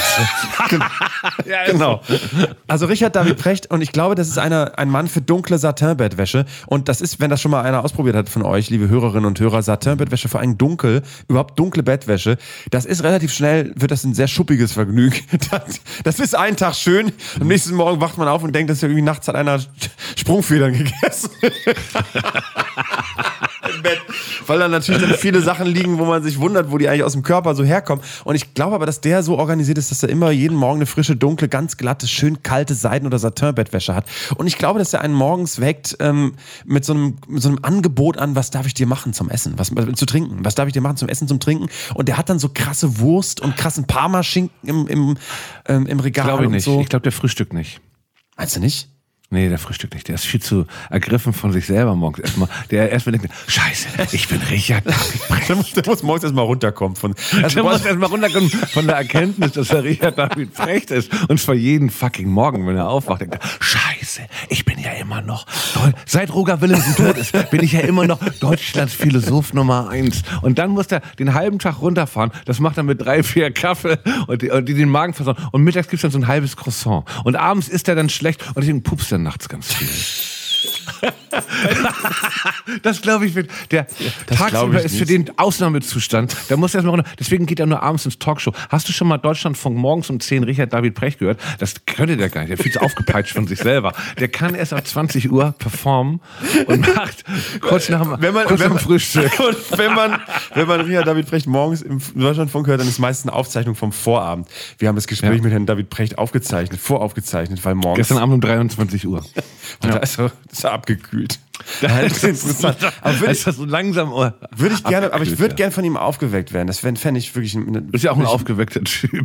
Speaker 2: Ja, ist
Speaker 3: Genau.
Speaker 2: so.
Speaker 3: Also Richard David Brecht und ich glaube, das ist einer, ein Mann für dunkle Satin-Bettwäsche und das ist, wenn das schon mal einer ausprobiert hat von euch, liebe Hörerinnen und Hörer, Satin-Bettwäsche, vor allem dunkel, überhaupt dunkle Bettwäsche, das ist relativ schnell, wird das ein sehr schuppiges Vergnügen. Das, das ist einen Tag schön, am nächsten Morgen wacht man auf und denkt, dass irgendwie nachts hat einer Sprungfedern gegessen. Im Bett. Weil da natürlich dann viele Sachen liegen, wo man sich wundert, wo die eigentlich aus dem Körper so herkommen. Und ich glaube aber, dass der so organisiert ist, dass er immer jeden Morgen eine frische, dunkle, ganz glatte, schön kalte Seiden- oder Satin-Bettwäsche hat. Und ich glaube, dass er einen morgens weckt ähm, mit, so einem, mit so einem Angebot an, was darf ich dir machen zum Essen, was, was zu trinken, was darf ich dir machen zum Essen, zum Trinken. Und der hat dann so krasse Wurst und krassen Parmaschinken im, im, ähm, im Regal
Speaker 2: Glaube ich
Speaker 3: und
Speaker 2: nicht.
Speaker 3: so.
Speaker 2: Ich glaube, der frühstückt nicht.
Speaker 3: Meinst du nicht?
Speaker 2: Nee, der frühstückt nicht. Der ist viel zu ergriffen von sich selber morgens. Erstmal, der erstmal denkt, Scheiße, ich bin Richard David Brecht.
Speaker 3: Der muss, der muss morgens erstmal runterkommen. Von,
Speaker 2: Der muss erstmal runterkommen von der Erkenntnis, dass er Richard David Brecht ist. Und zwar jeden fucking Morgen, wenn er aufwacht, denkt er, Scheiße, ich bin ja immer noch, seit Roger Willemsen tot ist, bin ich ja immer noch Deutschlands Philosoph Nummer eins. Und dann muss er den halben Tag runterfahren. Das macht er mit drei, vier Kaffee und die, und die den Magen versauen. Und mittags gibt's dann so ein halbes Croissant. Und abends isst er dann schlecht und deswegen pupst er nachts ganz viel. Das glaube ich, wird der
Speaker 3: Das glaub
Speaker 2: tagsüber
Speaker 3: ich
Speaker 2: ist für
Speaker 3: nicht.
Speaker 2: den Ausnahmezustand. Da muss er erstmal runter. Deswegen geht er nur abends ins Talkshow. Hast du schon mal Deutschlandfunk morgens um zehn Richard David Brecht gehört? Das könnte der gar nicht. Der ist viel zu aufgepeitscht von sich selber. Der kann erst ab zwanzig Uhr performen und macht kurz nach dem,
Speaker 3: Wenn man,
Speaker 2: kurz
Speaker 3: wenn
Speaker 2: nach
Speaker 3: man,
Speaker 2: dem Frühstück.
Speaker 3: und wenn man, wenn man Richard David Brecht morgens im Deutschlandfunk hört, dann ist meistens eine Aufzeichnung vom Vorabend. Wir haben das Gespräch
Speaker 2: Ja.
Speaker 3: mit Herrn David Brecht aufgezeichnet, voraufgezeichnet, weil morgens.
Speaker 2: Gestern Abend um dreiundzwanzig Uhr.
Speaker 3: Und da ist er, ist er abgekühlt. Das ist interessant. Aber würde ich,
Speaker 2: das so langsam
Speaker 3: würde ich gerne, aber ich würde
Speaker 2: ja.
Speaker 3: gerne von ihm aufgeweckt werden. Das fände ich wirklich... Eine,
Speaker 2: ist ja auch ein aufgeweckter Typ.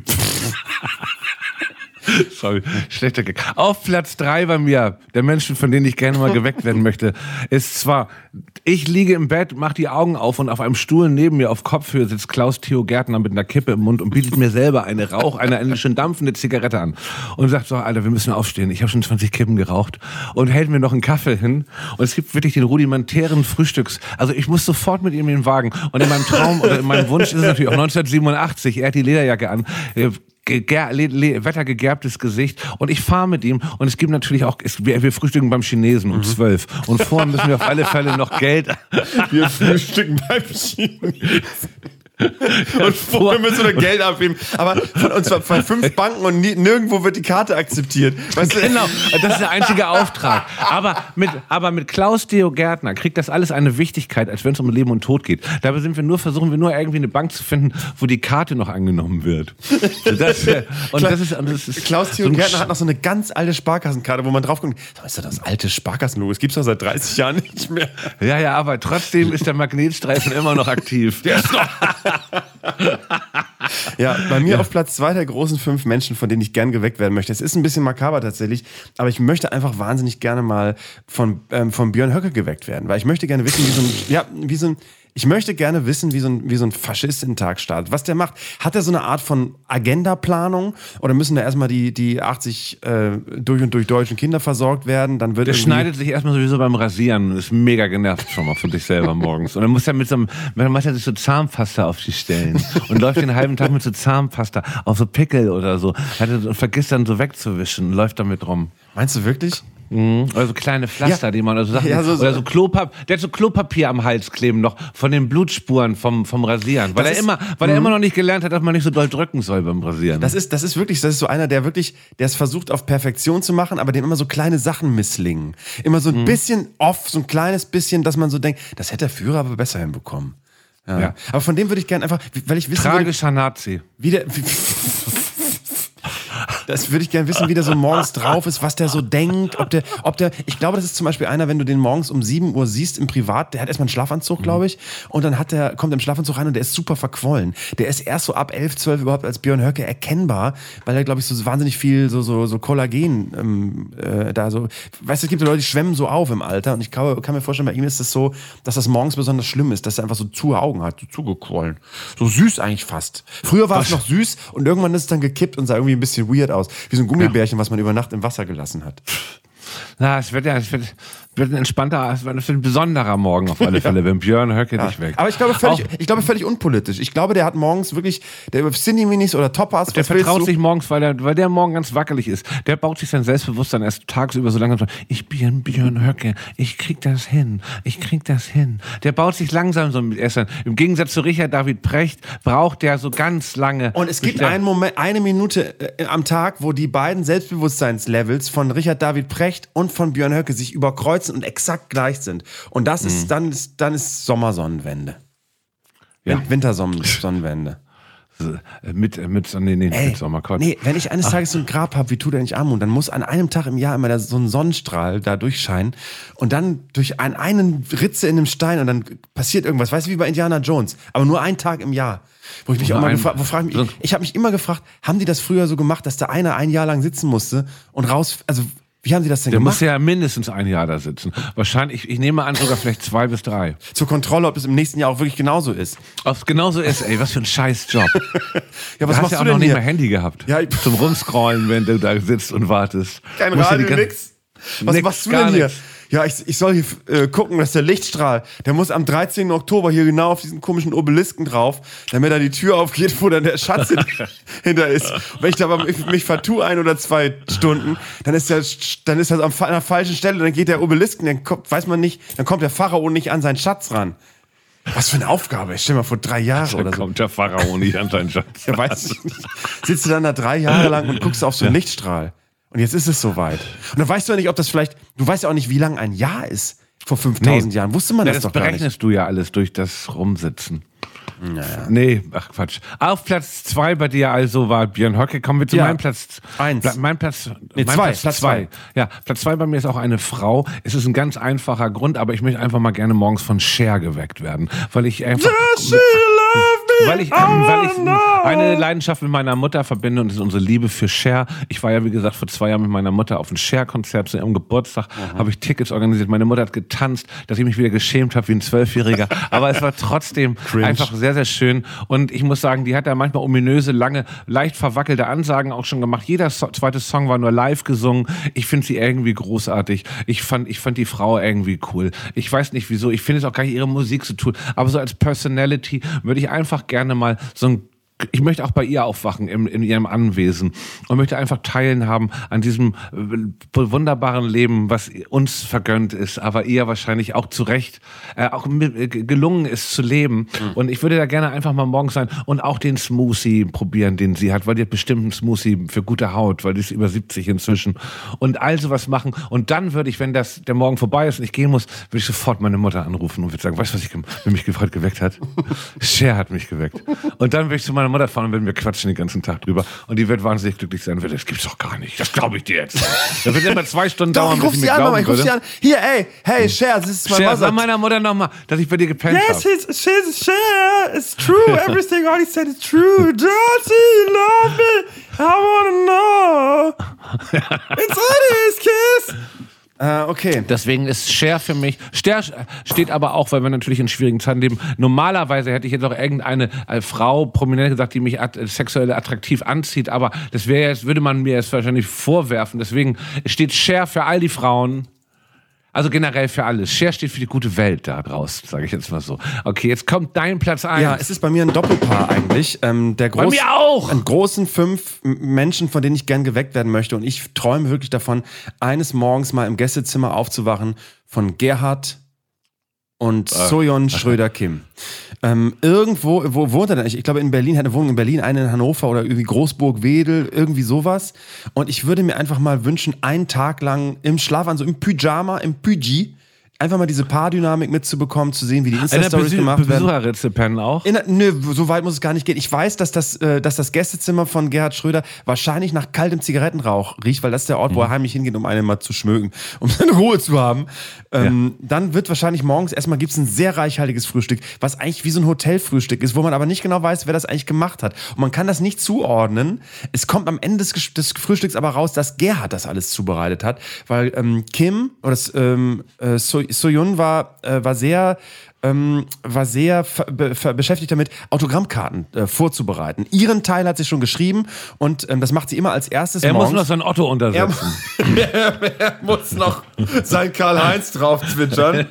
Speaker 2: Sorry, schlechter Gag. Auf Platz drei bei mir, der Menschen, von denen ich gerne mal geweckt werden möchte, ist zwar, ich liege im Bett, mach die Augen auf und auf einem Stuhl neben mir auf Kopfhöhe sitzt Klaus Theo Gärtner mit einer Kippe im Mund und bietet mir selber eine Rauch, eine, eine schon dampfende Zigarette an und sagt so, Alter, wir müssen aufstehen, ich habe schon zwanzig Kippen geraucht und hält mir noch einen Kaffee hin und es gibt wirklich den rudimentären Frühstücks, also ich muss sofort mit ihm in den Wagen und in meinem Traum oder in meinem Wunsch ist es natürlich auch neunzehnhundertsiebenundachtzig, er hat die Lederjacke an, Geger- le- le- wettergegerbtes Gesicht und ich fahre mit ihm und es gibt natürlich auch, es, wir, wir frühstücken beim Chinesen um zwölf und vorher müssen wir auf alle Fälle noch Geld.
Speaker 3: Wir frühstücken beim Chinesen. Und vorher müssen wir Geld abheben. Aber von uns bei fünf Banken und nie, nirgendwo wird die Karte akzeptiert. Weißt du?
Speaker 2: Genau, das ist der einzige Auftrag. Aber mit, aber mit Klaus Theo Gärtner kriegt das alles eine Wichtigkeit, als wenn es um Leben und Tod geht. Dabei sind wir nur, versuchen wir nur irgendwie eine Bank zu finden, wo die Karte noch angenommen wird. Das, und das ist, das ist
Speaker 3: Klaus Theo
Speaker 2: so ein
Speaker 3: Gärtner hat noch so eine ganz alte Sparkassenkarte, wo man drauf guckt. Ist das das alte Sparkassenlogo? Das gibt's doch seit dreißig Jahren nicht mehr.
Speaker 2: Ja, ja, aber trotzdem ist der Magnetstreifen immer noch aktiv. Der ist noch
Speaker 3: Ja, bei mir ja. auf Platz zwei der großen fünf Menschen, von denen ich gern geweckt werden möchte. Es ist ein bisschen makaber tatsächlich, aber ich möchte einfach wahnsinnig gerne mal von, ähm, von Björn Höcke geweckt werden, weil ich möchte gerne wissen, wie so ein, ja, wie so ein, ich möchte gerne wissen, wie so ein, wie so ein Faschist den Tag startet. Was der macht. Hat er so eine Art von Agendaplanung oder müssen da erstmal die, die achtzig äh, durch und durch deutschen Kinder versorgt werden? Dann wird
Speaker 2: der schneidet sich erstmal sowieso beim Rasieren und ist mega genervt schon mal von sich selber morgens. Und dann muss er mit so einem, dann macht er sich so Zahnpasta auf die Stellen und läuft den halben Tag mit so Zahnpasta auf so Pickel oder so. Und vergisst dann so wegzuwischen und läuft damit rum.
Speaker 3: Meinst du wirklich?
Speaker 2: Mhm. Oder so kleine Pflaster, ja. die man, also Sachen, ja, so, so. Oder so Klopapier, der hat so Klopapier am Hals kleben noch, von den Blutspuren vom, vom Rasieren. Weil, er,
Speaker 3: ist,
Speaker 2: immer, weil er immer noch nicht gelernt hat, dass man nicht so doll drücken soll beim Rasieren.
Speaker 3: Das ist, das ist wirklich, das ist so einer, der wirklich, der es versucht auf Perfektion zu machen, aber dem immer so kleine Sachen misslingen. Immer so ein mhm. bisschen off, so ein kleines bisschen, dass man so denkt, das hätte der Führer aber besser hinbekommen. Ja. Ja. Aber von dem würde ich gerne einfach, weil ich wissen
Speaker 2: Tragischer würde, Nazi.
Speaker 3: Wie der, wie, das würde ich gerne wissen, wie der so morgens drauf ist, was der so denkt, ob der, ob der, ich glaube, das ist zum Beispiel einer, wenn du den morgens um sieben Uhr siehst im Privat, der hat erstmal einen Schlafanzug, glaube ich, und dann hat der, kommt er im Schlafanzug rein und der ist super verquollen. Der ist erst so ab elf, zwölf überhaupt als Björn Höcke erkennbar, weil er, glaube ich, so wahnsinnig viel so, so, so Kollagen ähm, äh, da so, weißt du, es gibt ja Leute, die schwemmen so auf im Alter und ich kann, kann mir vorstellen, bei ihm ist es das so, dass das morgens besonders schlimm ist, dass er einfach so zu Augen hat, so zugequollen. So süß eigentlich fast. Früher war was? Es noch süß und irgendwann ist es dann gekippt und sah irgendwie ein bisschen weird aus. Wie so ein Gummibärchen, ja. was man über Nacht im Wasser gelassen hat.
Speaker 2: Na, es wird ja, es wird, wird ein entspannter, es wird ein besonderer Morgen auf alle Fälle, ja. wenn Björn Höcke
Speaker 3: ja.
Speaker 2: dich weckt.
Speaker 3: Aber ich glaube, völlig, ich glaube völlig unpolitisch. Ich glaube, der hat morgens wirklich, der über Cindy-Minis oder Toppers.
Speaker 2: Der vertraut sich morgens, weil der, weil der morgen ganz wackelig ist. Der baut sich sein Selbstbewusstsein erst tagsüber so langsam. Ich bin Björn Höcke, ich krieg das hin, ich krieg das hin. Der baut sich langsam so mit erst. Im Gegensatz zu Richard David Precht braucht der so ganz lange.
Speaker 3: Und es gibt einen Moment, eine Minute äh, am Tag, wo die beiden Selbstbewusstseinslevels von Richard David Precht und von Björn Höcke sich überkreuzen und exakt gleich sind. Und das ist, mhm. dann ist, dann ist Sommersonnenwende. Ja. Wintersonnenwende.
Speaker 2: Mit, mit, nee, nee,
Speaker 3: Ey,
Speaker 2: mit Sommerquatsch.
Speaker 3: Nee, wenn ich eines Tages so ein Grab habe, wie tut er nicht Armut, dann muss an einem Tag im Jahr immer so ein Sonnenstrahl da durchscheinen und dann durch einen, einen Ritze in dem Stein und dann passiert irgendwas. Weißt du, wie bei Indiana Jones. Aber nur einen Tag im Jahr. Wo ich mich auch mal gefragt, wo frag ich, mich, ich habe mich immer gefragt, haben die das früher so gemacht, dass da einer ein Jahr lang sitzen musste und raus, also wie haben die das denn
Speaker 2: Der
Speaker 3: gemacht?
Speaker 2: Der muss ja mindestens ein Jahr da sitzen. Wahrscheinlich, ich nehme an, sogar vielleicht zwei bis drei.
Speaker 3: Zur Kontrolle, ob es im nächsten Jahr auch wirklich genauso ist.
Speaker 2: Ob es genauso ist, ey, was für ein Scheißjob.
Speaker 3: Ja, was
Speaker 2: du
Speaker 3: machst
Speaker 2: hast ja
Speaker 3: du
Speaker 2: auch
Speaker 3: denn
Speaker 2: noch nicht
Speaker 3: hier?
Speaker 2: mehr Handy gehabt.
Speaker 3: Ja, ich
Speaker 2: zum Rumscrollen, wenn du da sitzt und wartest.
Speaker 3: Kein Radio, nix. Was nix, machst du denn hier? Nix. Ja, ich, ich soll hier äh, gucken, dass der Lichtstrahl, der muss am dreizehnten Oktober hier genau auf diesen komischen Obelisken drauf, damit da die Tür aufgeht, wo dann der Schatz hinter ist. Und wenn ich da aber mich, mich vertue ein oder zwei Stunden, dann ist der, dann ist das an einer falschen Stelle, dann geht der Obelisken, dann kommt, weiß man nicht, dann kommt der Pharao nicht an seinen Schatz ran. Was für eine Aufgabe. Ich stell mal vor drei Jahren oder so.
Speaker 2: Dann kommt der Pharao nicht an seinen Schatz.
Speaker 3: Ja, weißt du, sitzt du dann da drei Jahre lang und guckst auf so einen ja. Lichtstrahl. Und jetzt ist es soweit. Und dann weißt du ja nicht, ob das vielleicht, du weißt ja auch nicht, wie lang ein Jahr ist vor fünftausend nee. Jahren. Wusste man
Speaker 2: ja,
Speaker 3: das,
Speaker 2: das
Speaker 3: doch gar nicht.
Speaker 2: Das berechnest du ja alles durch das Rumsitzen.
Speaker 3: Naja.
Speaker 2: Nee, ach Quatsch. Auf Platz zwei bei dir also war Björn Höcke. Kommen wir zu
Speaker 3: Ja.
Speaker 2: meinem Platz.
Speaker 3: Eins.
Speaker 2: Pla- mein Platz.
Speaker 3: Nee,
Speaker 2: mein
Speaker 3: zwei.
Speaker 2: Platz,
Speaker 3: Platz
Speaker 2: zwei.
Speaker 3: zwei.
Speaker 2: Ja, Platz zwei bei mir ist auch eine Frau. Es ist ein ganz einfacher Grund, aber ich möchte einfach mal gerne morgens von Cher geweckt werden, weil ich einfach. Weil ich, weil ich eine Leidenschaft mit meiner Mutter verbinde und das ist unsere Liebe für Cher. Ich war ja, wie gesagt, vor zwei Jahren mit meiner Mutter auf ein Cher-Konzert zu ihrem Geburtstag, mhm. habe ich Tickets organisiert. Meine Mutter hat getanzt, dass ich mich wieder geschämt habe wie ein Zwölfjähriger. Aber es war trotzdem
Speaker 3: Cringe.
Speaker 2: einfach sehr, sehr schön. Und ich muss sagen, die hat da manchmal ominöse, lange, leicht verwackelte Ansagen auch schon gemacht. Jeder so- zweite Song war nur live gesungen. Ich finde sie irgendwie großartig. Ich fand, ich fand die Frau irgendwie cool. Ich weiß nicht wieso. Ich finde es auch gar nicht ihre Musik so tun. Aber so als Personality würde ich einfach gerne mal so ein ich möchte auch bei ihr aufwachen im, in ihrem Anwesen und möchte einfach teilhaben an diesem äh, wunderbaren Leben, was uns vergönnt ist, aber ihr wahrscheinlich auch zu Recht äh, auch mit, äh, gelungen ist zu leben. Mhm. Und ich würde da gerne einfach mal morgens sein und auch den Smoothie probieren, den sie hat, weil die hat bestimmt einen Smoothie für gute Haut, weil die ist über siebzig inzwischen und all sowas machen. Und dann würde ich, wenn das der Morgen vorbei ist und ich gehen muss, würde ich sofort meine Mutter anrufen und würde sagen, weißt du, was ich, wer mich heute geweckt hat? Cher hat mich geweckt. Und dann würde ich zu meiner Mutter fahren und werden wir quatschen den ganzen Tag drüber. Und die wird wahnsinnig glücklich sein. Das gibt's doch gar nicht. Das glaube ich dir jetzt. Das wird immer zwei Stunden
Speaker 3: Doch,
Speaker 2: dauern,
Speaker 3: ich ruf
Speaker 2: bis
Speaker 3: sie
Speaker 2: mir
Speaker 3: an,
Speaker 2: glauben
Speaker 3: Mama, ich ruf sie
Speaker 2: würde.
Speaker 3: an. Hier, ey, hey, Cher, this is my
Speaker 2: Cher,
Speaker 3: mother.
Speaker 2: sag meiner Mutter nochmal, dass ich bei dir gepennt habe.
Speaker 3: Yes, he's, she's Cher. It's true. Everything all he said is true. Dirty, you love me. I wanna know. It's Eddie's kiss. Äh, okay.
Speaker 2: Deswegen ist Cher für mich, Cher steht aber auch, weil wir natürlich in schwierigen Zeiten leben. Normalerweise hätte ich jetzt auch irgendeine äh, Frau, prominent gesagt, die mich at- sexuell attraktiv anzieht, aber das wäre jetzt, würde man mir jetzt wahrscheinlich vorwerfen. Deswegen steht Cher für all die Frauen, also generell für alles. Cher steht für die gute Welt da draußen, sage ich jetzt mal so. Okay, jetzt kommt dein Platz eins.
Speaker 3: Ja, es ist bei mir ein Doppelpaar eigentlich. Ähm, der groß,
Speaker 2: Bei mir auch!
Speaker 3: An großen fünf M- Menschen, von denen ich gern geweckt werden möchte. Und ich träume wirklich davon, eines Morgens mal im Gästezimmer aufzuwachen von Gerhard und Soyeon Schröder-Kim. Ähm, irgendwo, wo wohnt er denn? Ich, ich glaube in Berlin, er hat eine Wohnung in Berlin, eine in Hannover oder irgendwie Großburg-Wedel, irgendwie sowas. Und ich würde mir einfach mal wünschen, einen Tag lang im Schlafanzug, im Pyjama, im Pyji, einfach mal diese Paardynamik mitzubekommen, zu sehen, wie die Insta-Stories
Speaker 2: Besuch-
Speaker 3: gemacht werden.
Speaker 2: Besucherrezepen auch.
Speaker 3: In, nö, so weit muss es gar nicht gehen. Ich weiß, dass das, äh, dass das Gästezimmer von Gerhard Schröder wahrscheinlich nach kaltem Zigarettenrauch riecht, weil das ist der Ort, wo er heimlich hingeht, um einen mal zu schmögen, um seine Ruhe zu haben. Ähm, ja. Dann wird wahrscheinlich morgens, erstmal gibt es ein sehr reichhaltiges Frühstück, was eigentlich wie so ein Hotelfrühstück ist, wo man aber nicht genau weiß, wer das eigentlich gemacht hat. Und man kann das nicht zuordnen. Es kommt am Ende des, des Frühstücks aber raus, dass Gerhard das alles zubereitet hat, weil ähm, Kim oder das, ähm, äh, so Soyeon war, äh, war sehr ähm, war sehr ver- be- ver- beschäftigt damit, Autogrammkarten äh, vorzubereiten. Ihren Teil hat sie schon geschrieben und ähm, das macht sie immer als erstes
Speaker 2: Er
Speaker 3: morgens.
Speaker 2: muss noch sein Otto
Speaker 3: er,
Speaker 2: untersetzen.
Speaker 3: er, er muss noch sein Karl-Heinz drauf zwitschern.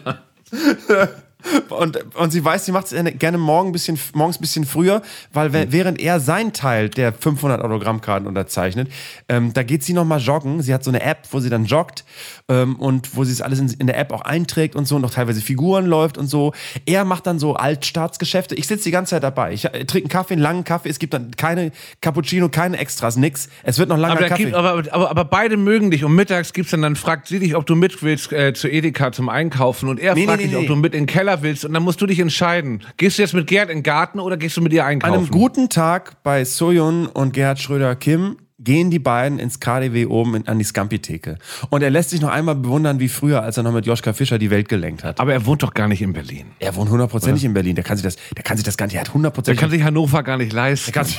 Speaker 3: Und, und sie weiß, sie macht es gerne morgen ein bisschen, morgens ein bisschen früher, weil we- während er seinen Teil der fünfhundert Autogrammkarten unterzeichnet, ähm, da geht sie nochmal joggen. Sie hat so eine App, wo sie dann joggt ähm, und wo sie es alles in, in der App auch einträgt und so und auch teilweise Figuren läuft und so. Er macht dann so Altstaatsgeschäfte. Ich sitze die ganze Zeit dabei. Ich äh, trinke einen Kaffee, einen langen Kaffee. Es gibt dann keine Cappuccino, keine Extras, nix. Es wird noch langer
Speaker 2: Aber, da
Speaker 3: Kaffee.
Speaker 2: gibt, aber, aber, aber beide mögen dich und mittags gibt's dann, dann fragt sie dich, ob du mit willst äh, zu Edeka zum Einkaufen und er
Speaker 3: Nee,
Speaker 2: fragt
Speaker 3: nee,
Speaker 2: dich,
Speaker 3: nee,
Speaker 2: ob du mit in den Keller willst und dann musst du dich entscheiden. Gehst du jetzt mit Gerd in den Garten oder gehst du mit ihr
Speaker 3: An
Speaker 2: einkaufen?
Speaker 3: einem guten Tag bei Soyeon und Gerhard Schröder-Kim gehen die beiden ins K D W oben in, an die Scampi-Theke. Und er lässt sich noch einmal bewundern, wie früher, als er noch mit Joschka Fischer die Welt gelenkt hat.
Speaker 2: Aber er wohnt doch gar nicht in Berlin.
Speaker 3: Er wohnt hundertprozentig in Berlin. Der kann sich das, der kann sich das gar nicht, er hat
Speaker 2: Der
Speaker 3: hundertprozentig.
Speaker 2: kann sich Hannover gar nicht leisten.
Speaker 3: kann sich,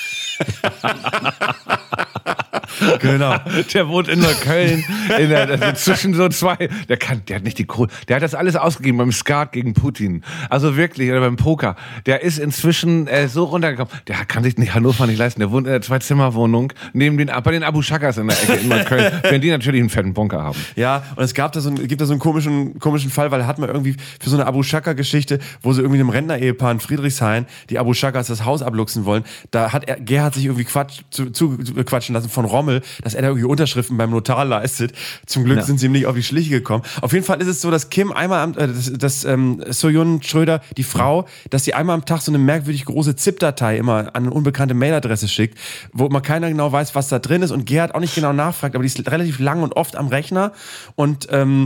Speaker 3: genau.
Speaker 2: Der wohnt in Neukölln, in der, also zwischen so zwei. Der kann, der hat nicht die Kohle. Der hat das alles ausgegeben beim Skat gegen Putin. Also wirklich, oder beim Poker. Der ist inzwischen äh, so runtergekommen. Der kann sich nicht Hannover nicht leisten. Der wohnt in einer Zwei-Zimmer-Wohnung neben den, bei den Abu Shakas in der Ecke in Neukölln. Wenn die natürlich einen fetten Bunker haben.
Speaker 3: Ja, und es gab da so einen, gibt da so einen komischen, komischen Fall, weil er hat mal irgendwie für so eine Abu Shaka-Geschichte, wo sie irgendwie einem Rentner-Ehepaar in Friedrichshain, die Abu Shakas das Haus abluchsen wollen, da hat er, Gerhard sich irgendwie Quatsch, zu, zu, zu quatschen lassen von Rommel, dass er da irgendwie Unterschriften beim Notar leistet. Zum Glück
Speaker 2: Ja.
Speaker 3: sind sie ihm nicht auf die Schliche gekommen. Auf jeden Fall ist es so, dass Kim einmal am, äh, dass, dass ähm, Soyeon Schröder, die Frau, dass sie einmal am Tag so eine merkwürdig große ZIP-Datei immer an eine unbekannte Mailadresse schickt, wo man keiner genau weiß, was da drin ist und Gerhard auch nicht genau nachfragt, aber die ist relativ lang und oft am Rechner und ähm,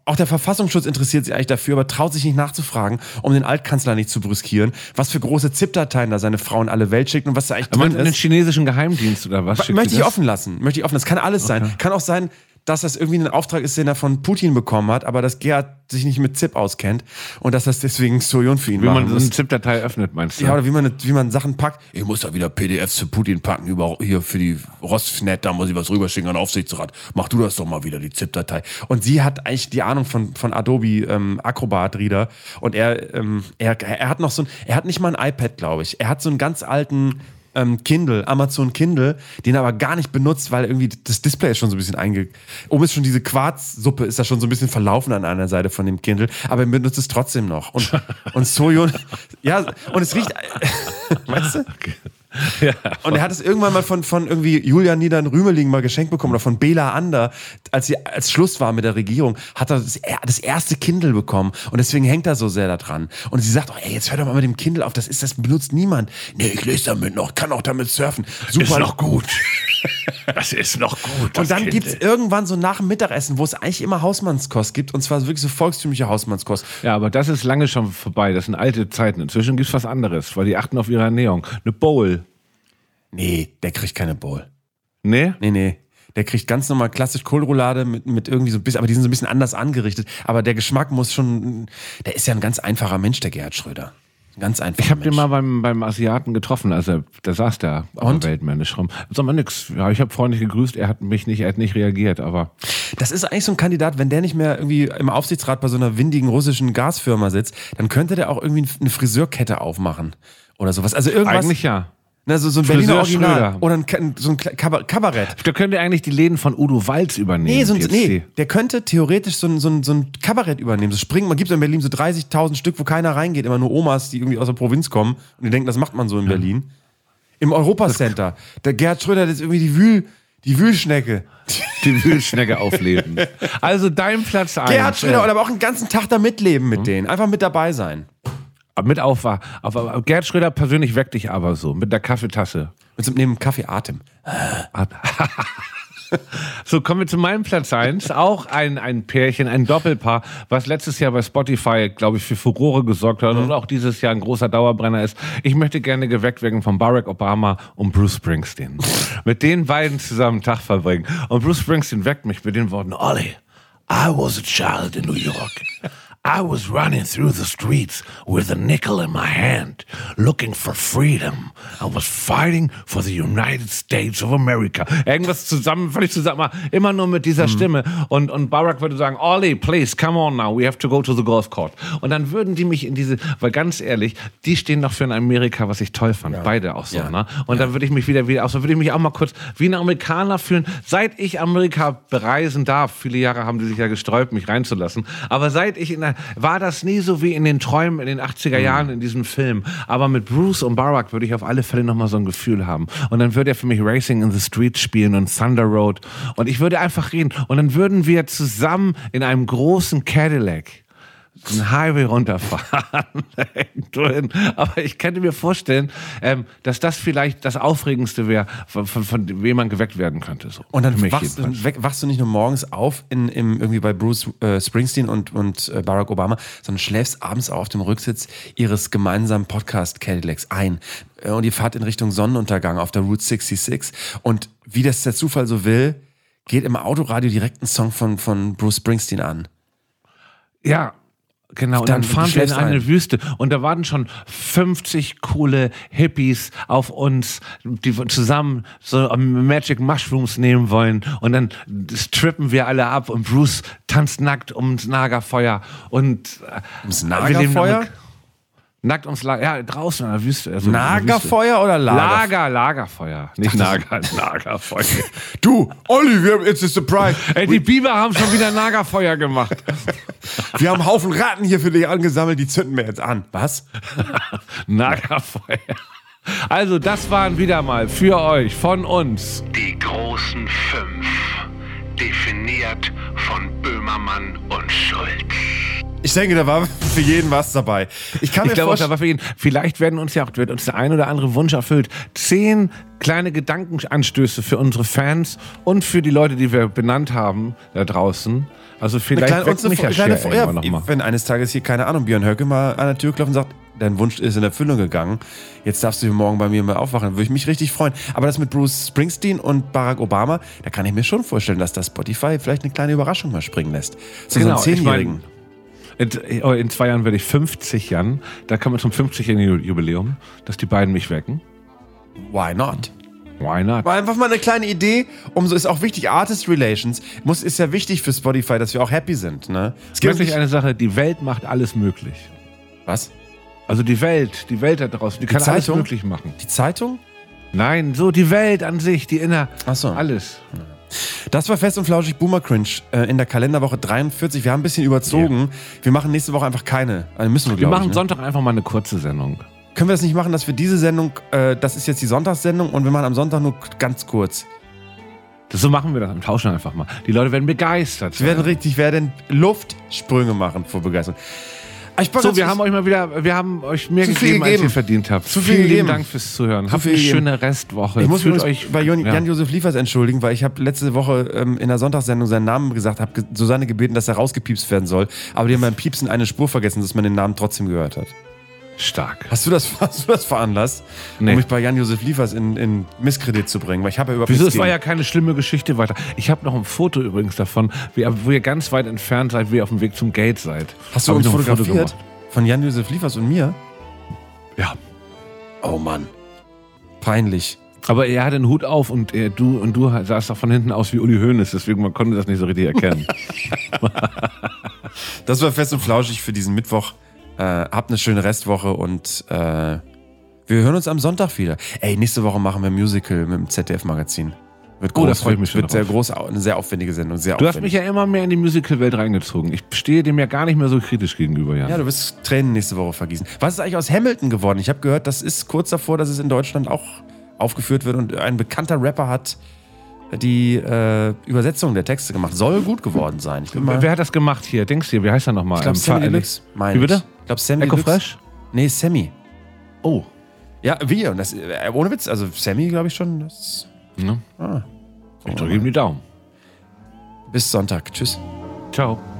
Speaker 3: Auch der Verfassungsschutz interessiert sich eigentlich dafür, aber traut sich nicht nachzufragen, um den Altkanzler nicht zu brüskieren, was für große ZIP-Dateien da seine Frau in alle Welt schickt und was da eigentlich drin ist.
Speaker 2: Den chinesischen Geheimdienst oder was?
Speaker 3: Möchte ich offen lassen. Möchte ich offen. Das kann alles okay. sein. Kann auch sein, dass das irgendwie ein Auftrag ist, den er von Putin bekommen hat, aber dass Gerhard sich nicht mit ZIP auskennt und dass das deswegen Sojon für ihn war.
Speaker 2: Wie man so eine ZIP-Datei öffnet, meinst du?
Speaker 3: Ja, oder wie man, wie man Sachen packt. Ich muss da wieder P D Fs für Putin packen, über, hier für die Rosneft, da muss ich was rüberschicken an den Aufsichtsrat. Mach du das doch mal wieder, die ZIP-Datei. Und sie hat eigentlich die Ahnung von, von Adobe ähm, Acrobat Reader und er, ähm, er, er hat noch so ein, er hat nicht mal ein iPad, glaube ich. Er hat so einen ganz alten Kindle, Amazon Kindle, den er aber gar nicht benutzt, weil irgendwie das Display ist schon so ein bisschen einge... Oben ist schon diese Quarzsuppe, ist da schon so ein bisschen verlaufen an einer Seite von dem Kindle, aber er benutzt es trotzdem noch. Und, und Sojon, ja, und es riecht... Weißt du? Okay. Ja, und er hat es irgendwann mal von, von irgendwie Julian Niedern-Rümeling mal geschenkt bekommen oder von Bela Ander, als sie als Schluss war mit der Regierung, hat er das, das erste Kindle bekommen und deswegen hängt er so sehr da dran. Und sie sagt, oh, ey, jetzt hör doch mal mit dem Kindle auf, das ist, das benutzt niemand. Nee, ich lese damit noch, kann auch damit surfen. Super.
Speaker 2: Ist noch gut. Das ist noch gut.
Speaker 3: Und dann gibt es irgendwann so nach dem Mittagessen, wo es eigentlich immer Hausmannskost gibt, und zwar wirklich so volkstümliche Hausmannskost.
Speaker 2: Ja, aber das ist lange schon vorbei, das sind alte Zeiten. Inzwischen gibt es was anderes, weil die achten auf ihre Ernährung. Eine Bowl.
Speaker 3: Nee, der kriegt keine Bowl.
Speaker 2: Nee?
Speaker 3: Nee, nee. Der kriegt ganz normal klassisch Kohlroulade mit, mit irgendwie so ein bisschen, aber die sind so ein bisschen anders angerichtet. Aber der Geschmack muss schon, der ist ja ein ganz einfacher Mensch, der Gerhard Schröder. Ein ganz einfacher
Speaker 2: Ich habe
Speaker 3: Mensch.
Speaker 2: den mal beim, beim Asiaten getroffen, also da saß der
Speaker 3: Und?
Speaker 2: weltmännisch rum. Sag mal nix. Ja, ich habe freundlich gegrüßt, er hat mich nicht, er hat nicht reagiert, aber.
Speaker 3: Das ist eigentlich so ein Kandidat, wenn der nicht mehr irgendwie im Aufsichtsrat bei so einer windigen russischen Gasfirma sitzt, dann könnte der auch irgendwie eine Friseurkette aufmachen. Oder sowas. Also irgendwas.
Speaker 2: Eigentlich ja.
Speaker 3: Na, so, so ein
Speaker 2: Friseur
Speaker 3: Berliner Original.
Speaker 2: Schröder.
Speaker 3: Oder ein, so ein Kabarett.
Speaker 2: Da könnt ihr eigentlich die Läden von Udo Walz übernehmen.
Speaker 3: Nee, so ein,
Speaker 2: jetzt
Speaker 3: nee,
Speaker 2: die.
Speaker 3: der könnte theoretisch so ein, so ein, so ein Kabarett übernehmen. So springen, man gibt in Berlin so dreißigtausend Stück, wo keiner reingeht, immer nur Omas, die irgendwie aus der Provinz kommen und die denken, das macht man so in ja. Berlin. Im Europacenter. Der Gerhard Schröder hat jetzt irgendwie die Wühl, die Wühlschnecke.
Speaker 2: Die Wühlschnecke aufleben. Also dein Platz eins.
Speaker 3: Gerhard Schröder, oder aber auch einen ganzen Tag da mitleben mit mhm. denen. Einfach mit dabei sein.
Speaker 2: Mit auf, auf, auf Gerhard Schröder persönlich weckt dich aber so, mit der Kaffeetasse.
Speaker 3: Mit so einem Kaffeeatem.
Speaker 2: So, kommen wir zu meinem Platz eins. Auch ein, ein Pärchen, ein Doppelpaar, was letztes Jahr bei Spotify, glaube ich, für Furore gesorgt hat mhm. und auch dieses Jahr ein großer Dauerbrenner ist. Ich möchte gerne geweckt werden von Barack Obama und Bruce Springsteen. Mit den beiden zusammen einen Tag verbringen. Und Bruce Springsteen weckt mich mit den Worten, Ollie, I was a child in New York. I was running through the streets with a nickel in my hand, looking for freedom. I was fighting for the United States of America. Irgendwas zusammen, völlig zusammen, immer nur mit dieser mhm. Stimme. Und, und Barack würde sagen, Ollie, please, come on now, we have to go to the golf court. Und dann würden die mich in diese, weil ganz ehrlich, die stehen doch für ein Amerika, was ich toll fand. Ja. Beide auch so, ja. ne? Und ja. dann würde ich mich wieder, wieder, auch so würde ich mich auch mal kurz wie ein Amerikaner fühlen. Seit ich Amerika bereisen darf, viele Jahre haben die sich ja gesträubt, mich reinzulassen, aber seit ich in der war das nie so wie in den Träumen in den achtziger Jahren in diesem Film. Aber mit Bruce und Barack würde ich auf alle Fälle nochmal so ein Gefühl haben. Und dann würde er für mich Racing in the Street spielen und Thunder Road. Und ich würde einfach reden. Und dann würden wir zusammen in einem großen Cadillac einen Highway runterfahren. Aber ich könnte mir vorstellen, ähm, dass das vielleicht das Aufregendste wäre, von, von, von wem man geweckt werden könnte. So.
Speaker 3: Und dann wachst du, weg, wachst du nicht nur morgens auf in, im, irgendwie bei Bruce äh, Springsteen und, und äh, Barack Obama, sondern schläfst abends auf dem Rücksitz ihres gemeinsamen Podcast-Cadillacs ein. Äh, und ihr fahrt in Richtung Sonnenuntergang auf der Route sechsundsechzig. Und wie das der Zufall so will, geht im Autoradio direkt ein Song von, von Bruce Springsteen an.
Speaker 2: Ja, genau, und dann, dann fahren wir in eine ein. Wüste und da waren schon fünfzig coole Hippies auf uns, die zusammen so Magic Mushrooms nehmen wollen und dann strippen wir alle ab und Bruce tanzt nackt ums Nagerfeuer und
Speaker 3: ums Nagerfeuer?
Speaker 2: Nackt ums Lager, ja, draußen in der Wüste. Also
Speaker 3: Nagerfeuer Wüste. Oder Lager?
Speaker 2: Lager, Lagerfeuer. Nicht Nager, Lagerfeuer.
Speaker 3: Du, Olli, wir haben jetzt eine Surprise.
Speaker 2: Ey, die Biber haben schon wieder Nagerfeuer gemacht.
Speaker 3: Wir haben einen Haufen Ratten hier für dich angesammelt, die zünden wir jetzt an. Was?
Speaker 2: Nagerfeuer. Also, das waren wieder mal für euch, von uns.
Speaker 4: Die großen fünf. Definiert von Böhmermann und Schulz.
Speaker 3: Ich denke, da war für jeden was dabei. Ich kann
Speaker 2: ich
Speaker 3: mir
Speaker 2: glaube,
Speaker 3: vorstellen,
Speaker 2: da war für jeden. Vielleicht werden uns ja auch wird uns der ein oder andere Wunsch erfüllt. Zehn kleine Gedankenanstöße für unsere Fans und für die Leute, die wir benannt haben da draußen. Also vielleicht
Speaker 3: Eine kleine,
Speaker 2: weckt mich ja
Speaker 3: kleine,
Speaker 2: Cher
Speaker 3: ja,
Speaker 2: irgendwann noch mal.
Speaker 3: wenn eines Tages hier, keine Ahnung, Björn Höcke mal an der Tür klopft und sagt, dein Wunsch ist in Erfüllung gegangen, jetzt darfst du hier morgen bei mir mal aufwachen, würde ich mich richtig freuen. Aber das mit Bruce Springsteen und Barack Obama, da kann ich mir schon vorstellen, dass das Spotify vielleicht eine kleine Überraschung mal springen lässt. Zu
Speaker 2: Genau,
Speaker 3: so einem Zehnjährigen.
Speaker 2: In, in zwei Jahren werde ich fünfzig, Jan. Da kann man zum fünfzigjährigen Jubiläum, dass die beiden mich wecken.
Speaker 3: Why not?
Speaker 2: Why not?
Speaker 3: War einfach mal eine kleine Idee. Umso ist auch wichtig, Artist Relations muss, ist ja wichtig für Spotify, dass wir auch happy sind. Ne? Es gibt
Speaker 2: Wirklich
Speaker 3: nicht
Speaker 2: eine Sache, die Welt macht alles möglich.
Speaker 3: Was?
Speaker 2: Also die Welt, die Welt da draußen, die,
Speaker 3: Die
Speaker 2: kann alles
Speaker 3: Zeitung?
Speaker 2: möglich machen.
Speaker 3: Die Zeitung?
Speaker 2: Nein, so die Welt an sich, die inner,
Speaker 3: Ach so.
Speaker 2: alles.
Speaker 3: Das war Fest und Flauschig Boomer Cringe äh, in der Kalenderwoche dreiundvierzig. Wir haben ein bisschen überzogen. Wir machen nächste Woche einfach keine. Also müssen wir,
Speaker 2: Wir
Speaker 3: glaube
Speaker 2: machen
Speaker 3: ich. Ne?
Speaker 2: Sonntag einfach mal eine kurze Sendung.
Speaker 3: Können wir das nicht machen, dass wir diese Sendung, äh, das ist jetzt die Sonntagssendung und wir machen am Sonntag nur ganz kurz.
Speaker 2: Das, so machen wir das, tauschen einfach mal. Die Leute werden begeistert.
Speaker 3: Wir werden richtig, wir werden Luftsprünge machen vor Begeisterung. Ich
Speaker 2: So, wir haben euch mal wieder, wir haben euch mehr
Speaker 3: Zu viel
Speaker 2: gegeben, als
Speaker 3: gegeben.
Speaker 2: ihr verdient habt.
Speaker 3: Zu viel
Speaker 2: Vielen
Speaker 3: gegeben.
Speaker 2: lieben Dank fürs Zuhören.
Speaker 3: Zu
Speaker 2: Habt
Speaker 3: viel
Speaker 2: eine
Speaker 3: gegeben.
Speaker 2: schöne Restwoche.
Speaker 3: Ich muss
Speaker 2: Fühlt
Speaker 3: mich
Speaker 2: euch
Speaker 3: bei Jan-
Speaker 2: ja.
Speaker 3: Jan-Josef Liefers entschuldigen, weil ich habe letzte Woche ähm, in der Sonntagssendung seinen Namen gesagt, habe Susanne gebeten, dass er rausgepiepst werden soll. Aber die haben beim Piepsen eine Spur vergessen, dass man den Namen trotzdem gehört hat.
Speaker 2: Stark.
Speaker 3: Hast du das, hast du das veranlasst,
Speaker 2: Nee.
Speaker 3: um mich bei Jan-Josef Liefers in, in Misskredit zu bringen? Weil ich habe ja überhaupt
Speaker 2: Wieso?
Speaker 3: nichts
Speaker 2: Es war
Speaker 3: gegen-
Speaker 2: ja keine schlimme Geschichte weiter. Ich habe noch ein Foto übrigens davon, wie, wo ihr ganz weit entfernt seid, wie ihr auf dem Weg zum Gate seid.
Speaker 3: Hast du
Speaker 2: Hab
Speaker 3: uns
Speaker 2: ich noch ein Foto
Speaker 3: fotografiert?
Speaker 2: gemacht.
Speaker 3: Von Jan-Josef Liefers und mir?
Speaker 2: Ja.
Speaker 3: Oh Mann. Peinlich.
Speaker 2: Aber er hatte einen Hut auf und er, du und du sahst doch von hinten aus wie Uli Hoeneß, deswegen man konnte das nicht so richtig erkennen.
Speaker 3: Das war Fest und Flauschig für diesen Mittwoch. Äh, habt eine schöne Restwoche und äh, wir hören uns am Sonntag wieder. Ey, nächste Woche machen wir ein Musical mit dem Z D F-Magazin. Wird groß,
Speaker 2: Oh, da freu ich
Speaker 3: wird,
Speaker 2: mich schon
Speaker 3: wird sehr
Speaker 2: drauf.
Speaker 3: groß, eine sehr aufwendige Sendung. Sehr
Speaker 2: Du hast
Speaker 3: aufwendig.
Speaker 2: mich ja immer mehr in die Musical-Welt reingezogen. Ich stehe dem ja gar nicht mehr so kritisch gegenüber, Jan.
Speaker 3: Ja, du wirst Tränen nächste Woche vergießen. Was ist eigentlich aus Hamilton geworden? Ich habe gehört, das ist kurz davor, dass es in Deutschland auch aufgeführt wird und ein bekannter Rapper hat die äh, Übersetzung der Texte gemacht. Soll gut geworden sein. Ich bin mal,
Speaker 2: Wer hat das gemacht hier? Denkst du, wie heißt er nochmal?
Speaker 3: ich glaube,
Speaker 2: Ähm,
Speaker 3: Sammy
Speaker 2: Ver-
Speaker 3: Deluxe. Meine
Speaker 2: Wie bitte?
Speaker 3: Ich, ich glaube, Sammy
Speaker 2: Echo
Speaker 3: Deluxe.
Speaker 2: Fresh?
Speaker 3: Nee, Sammy.
Speaker 2: Oh.
Speaker 3: Ja, wie? Und das, äh, ohne Witz, also Sammy, glaube ich schon. Das,
Speaker 2: Ne?
Speaker 3: ah.
Speaker 2: Ich drücke ihm die Daumen.
Speaker 3: Bis Sonntag. Tschüss.
Speaker 2: Ciao.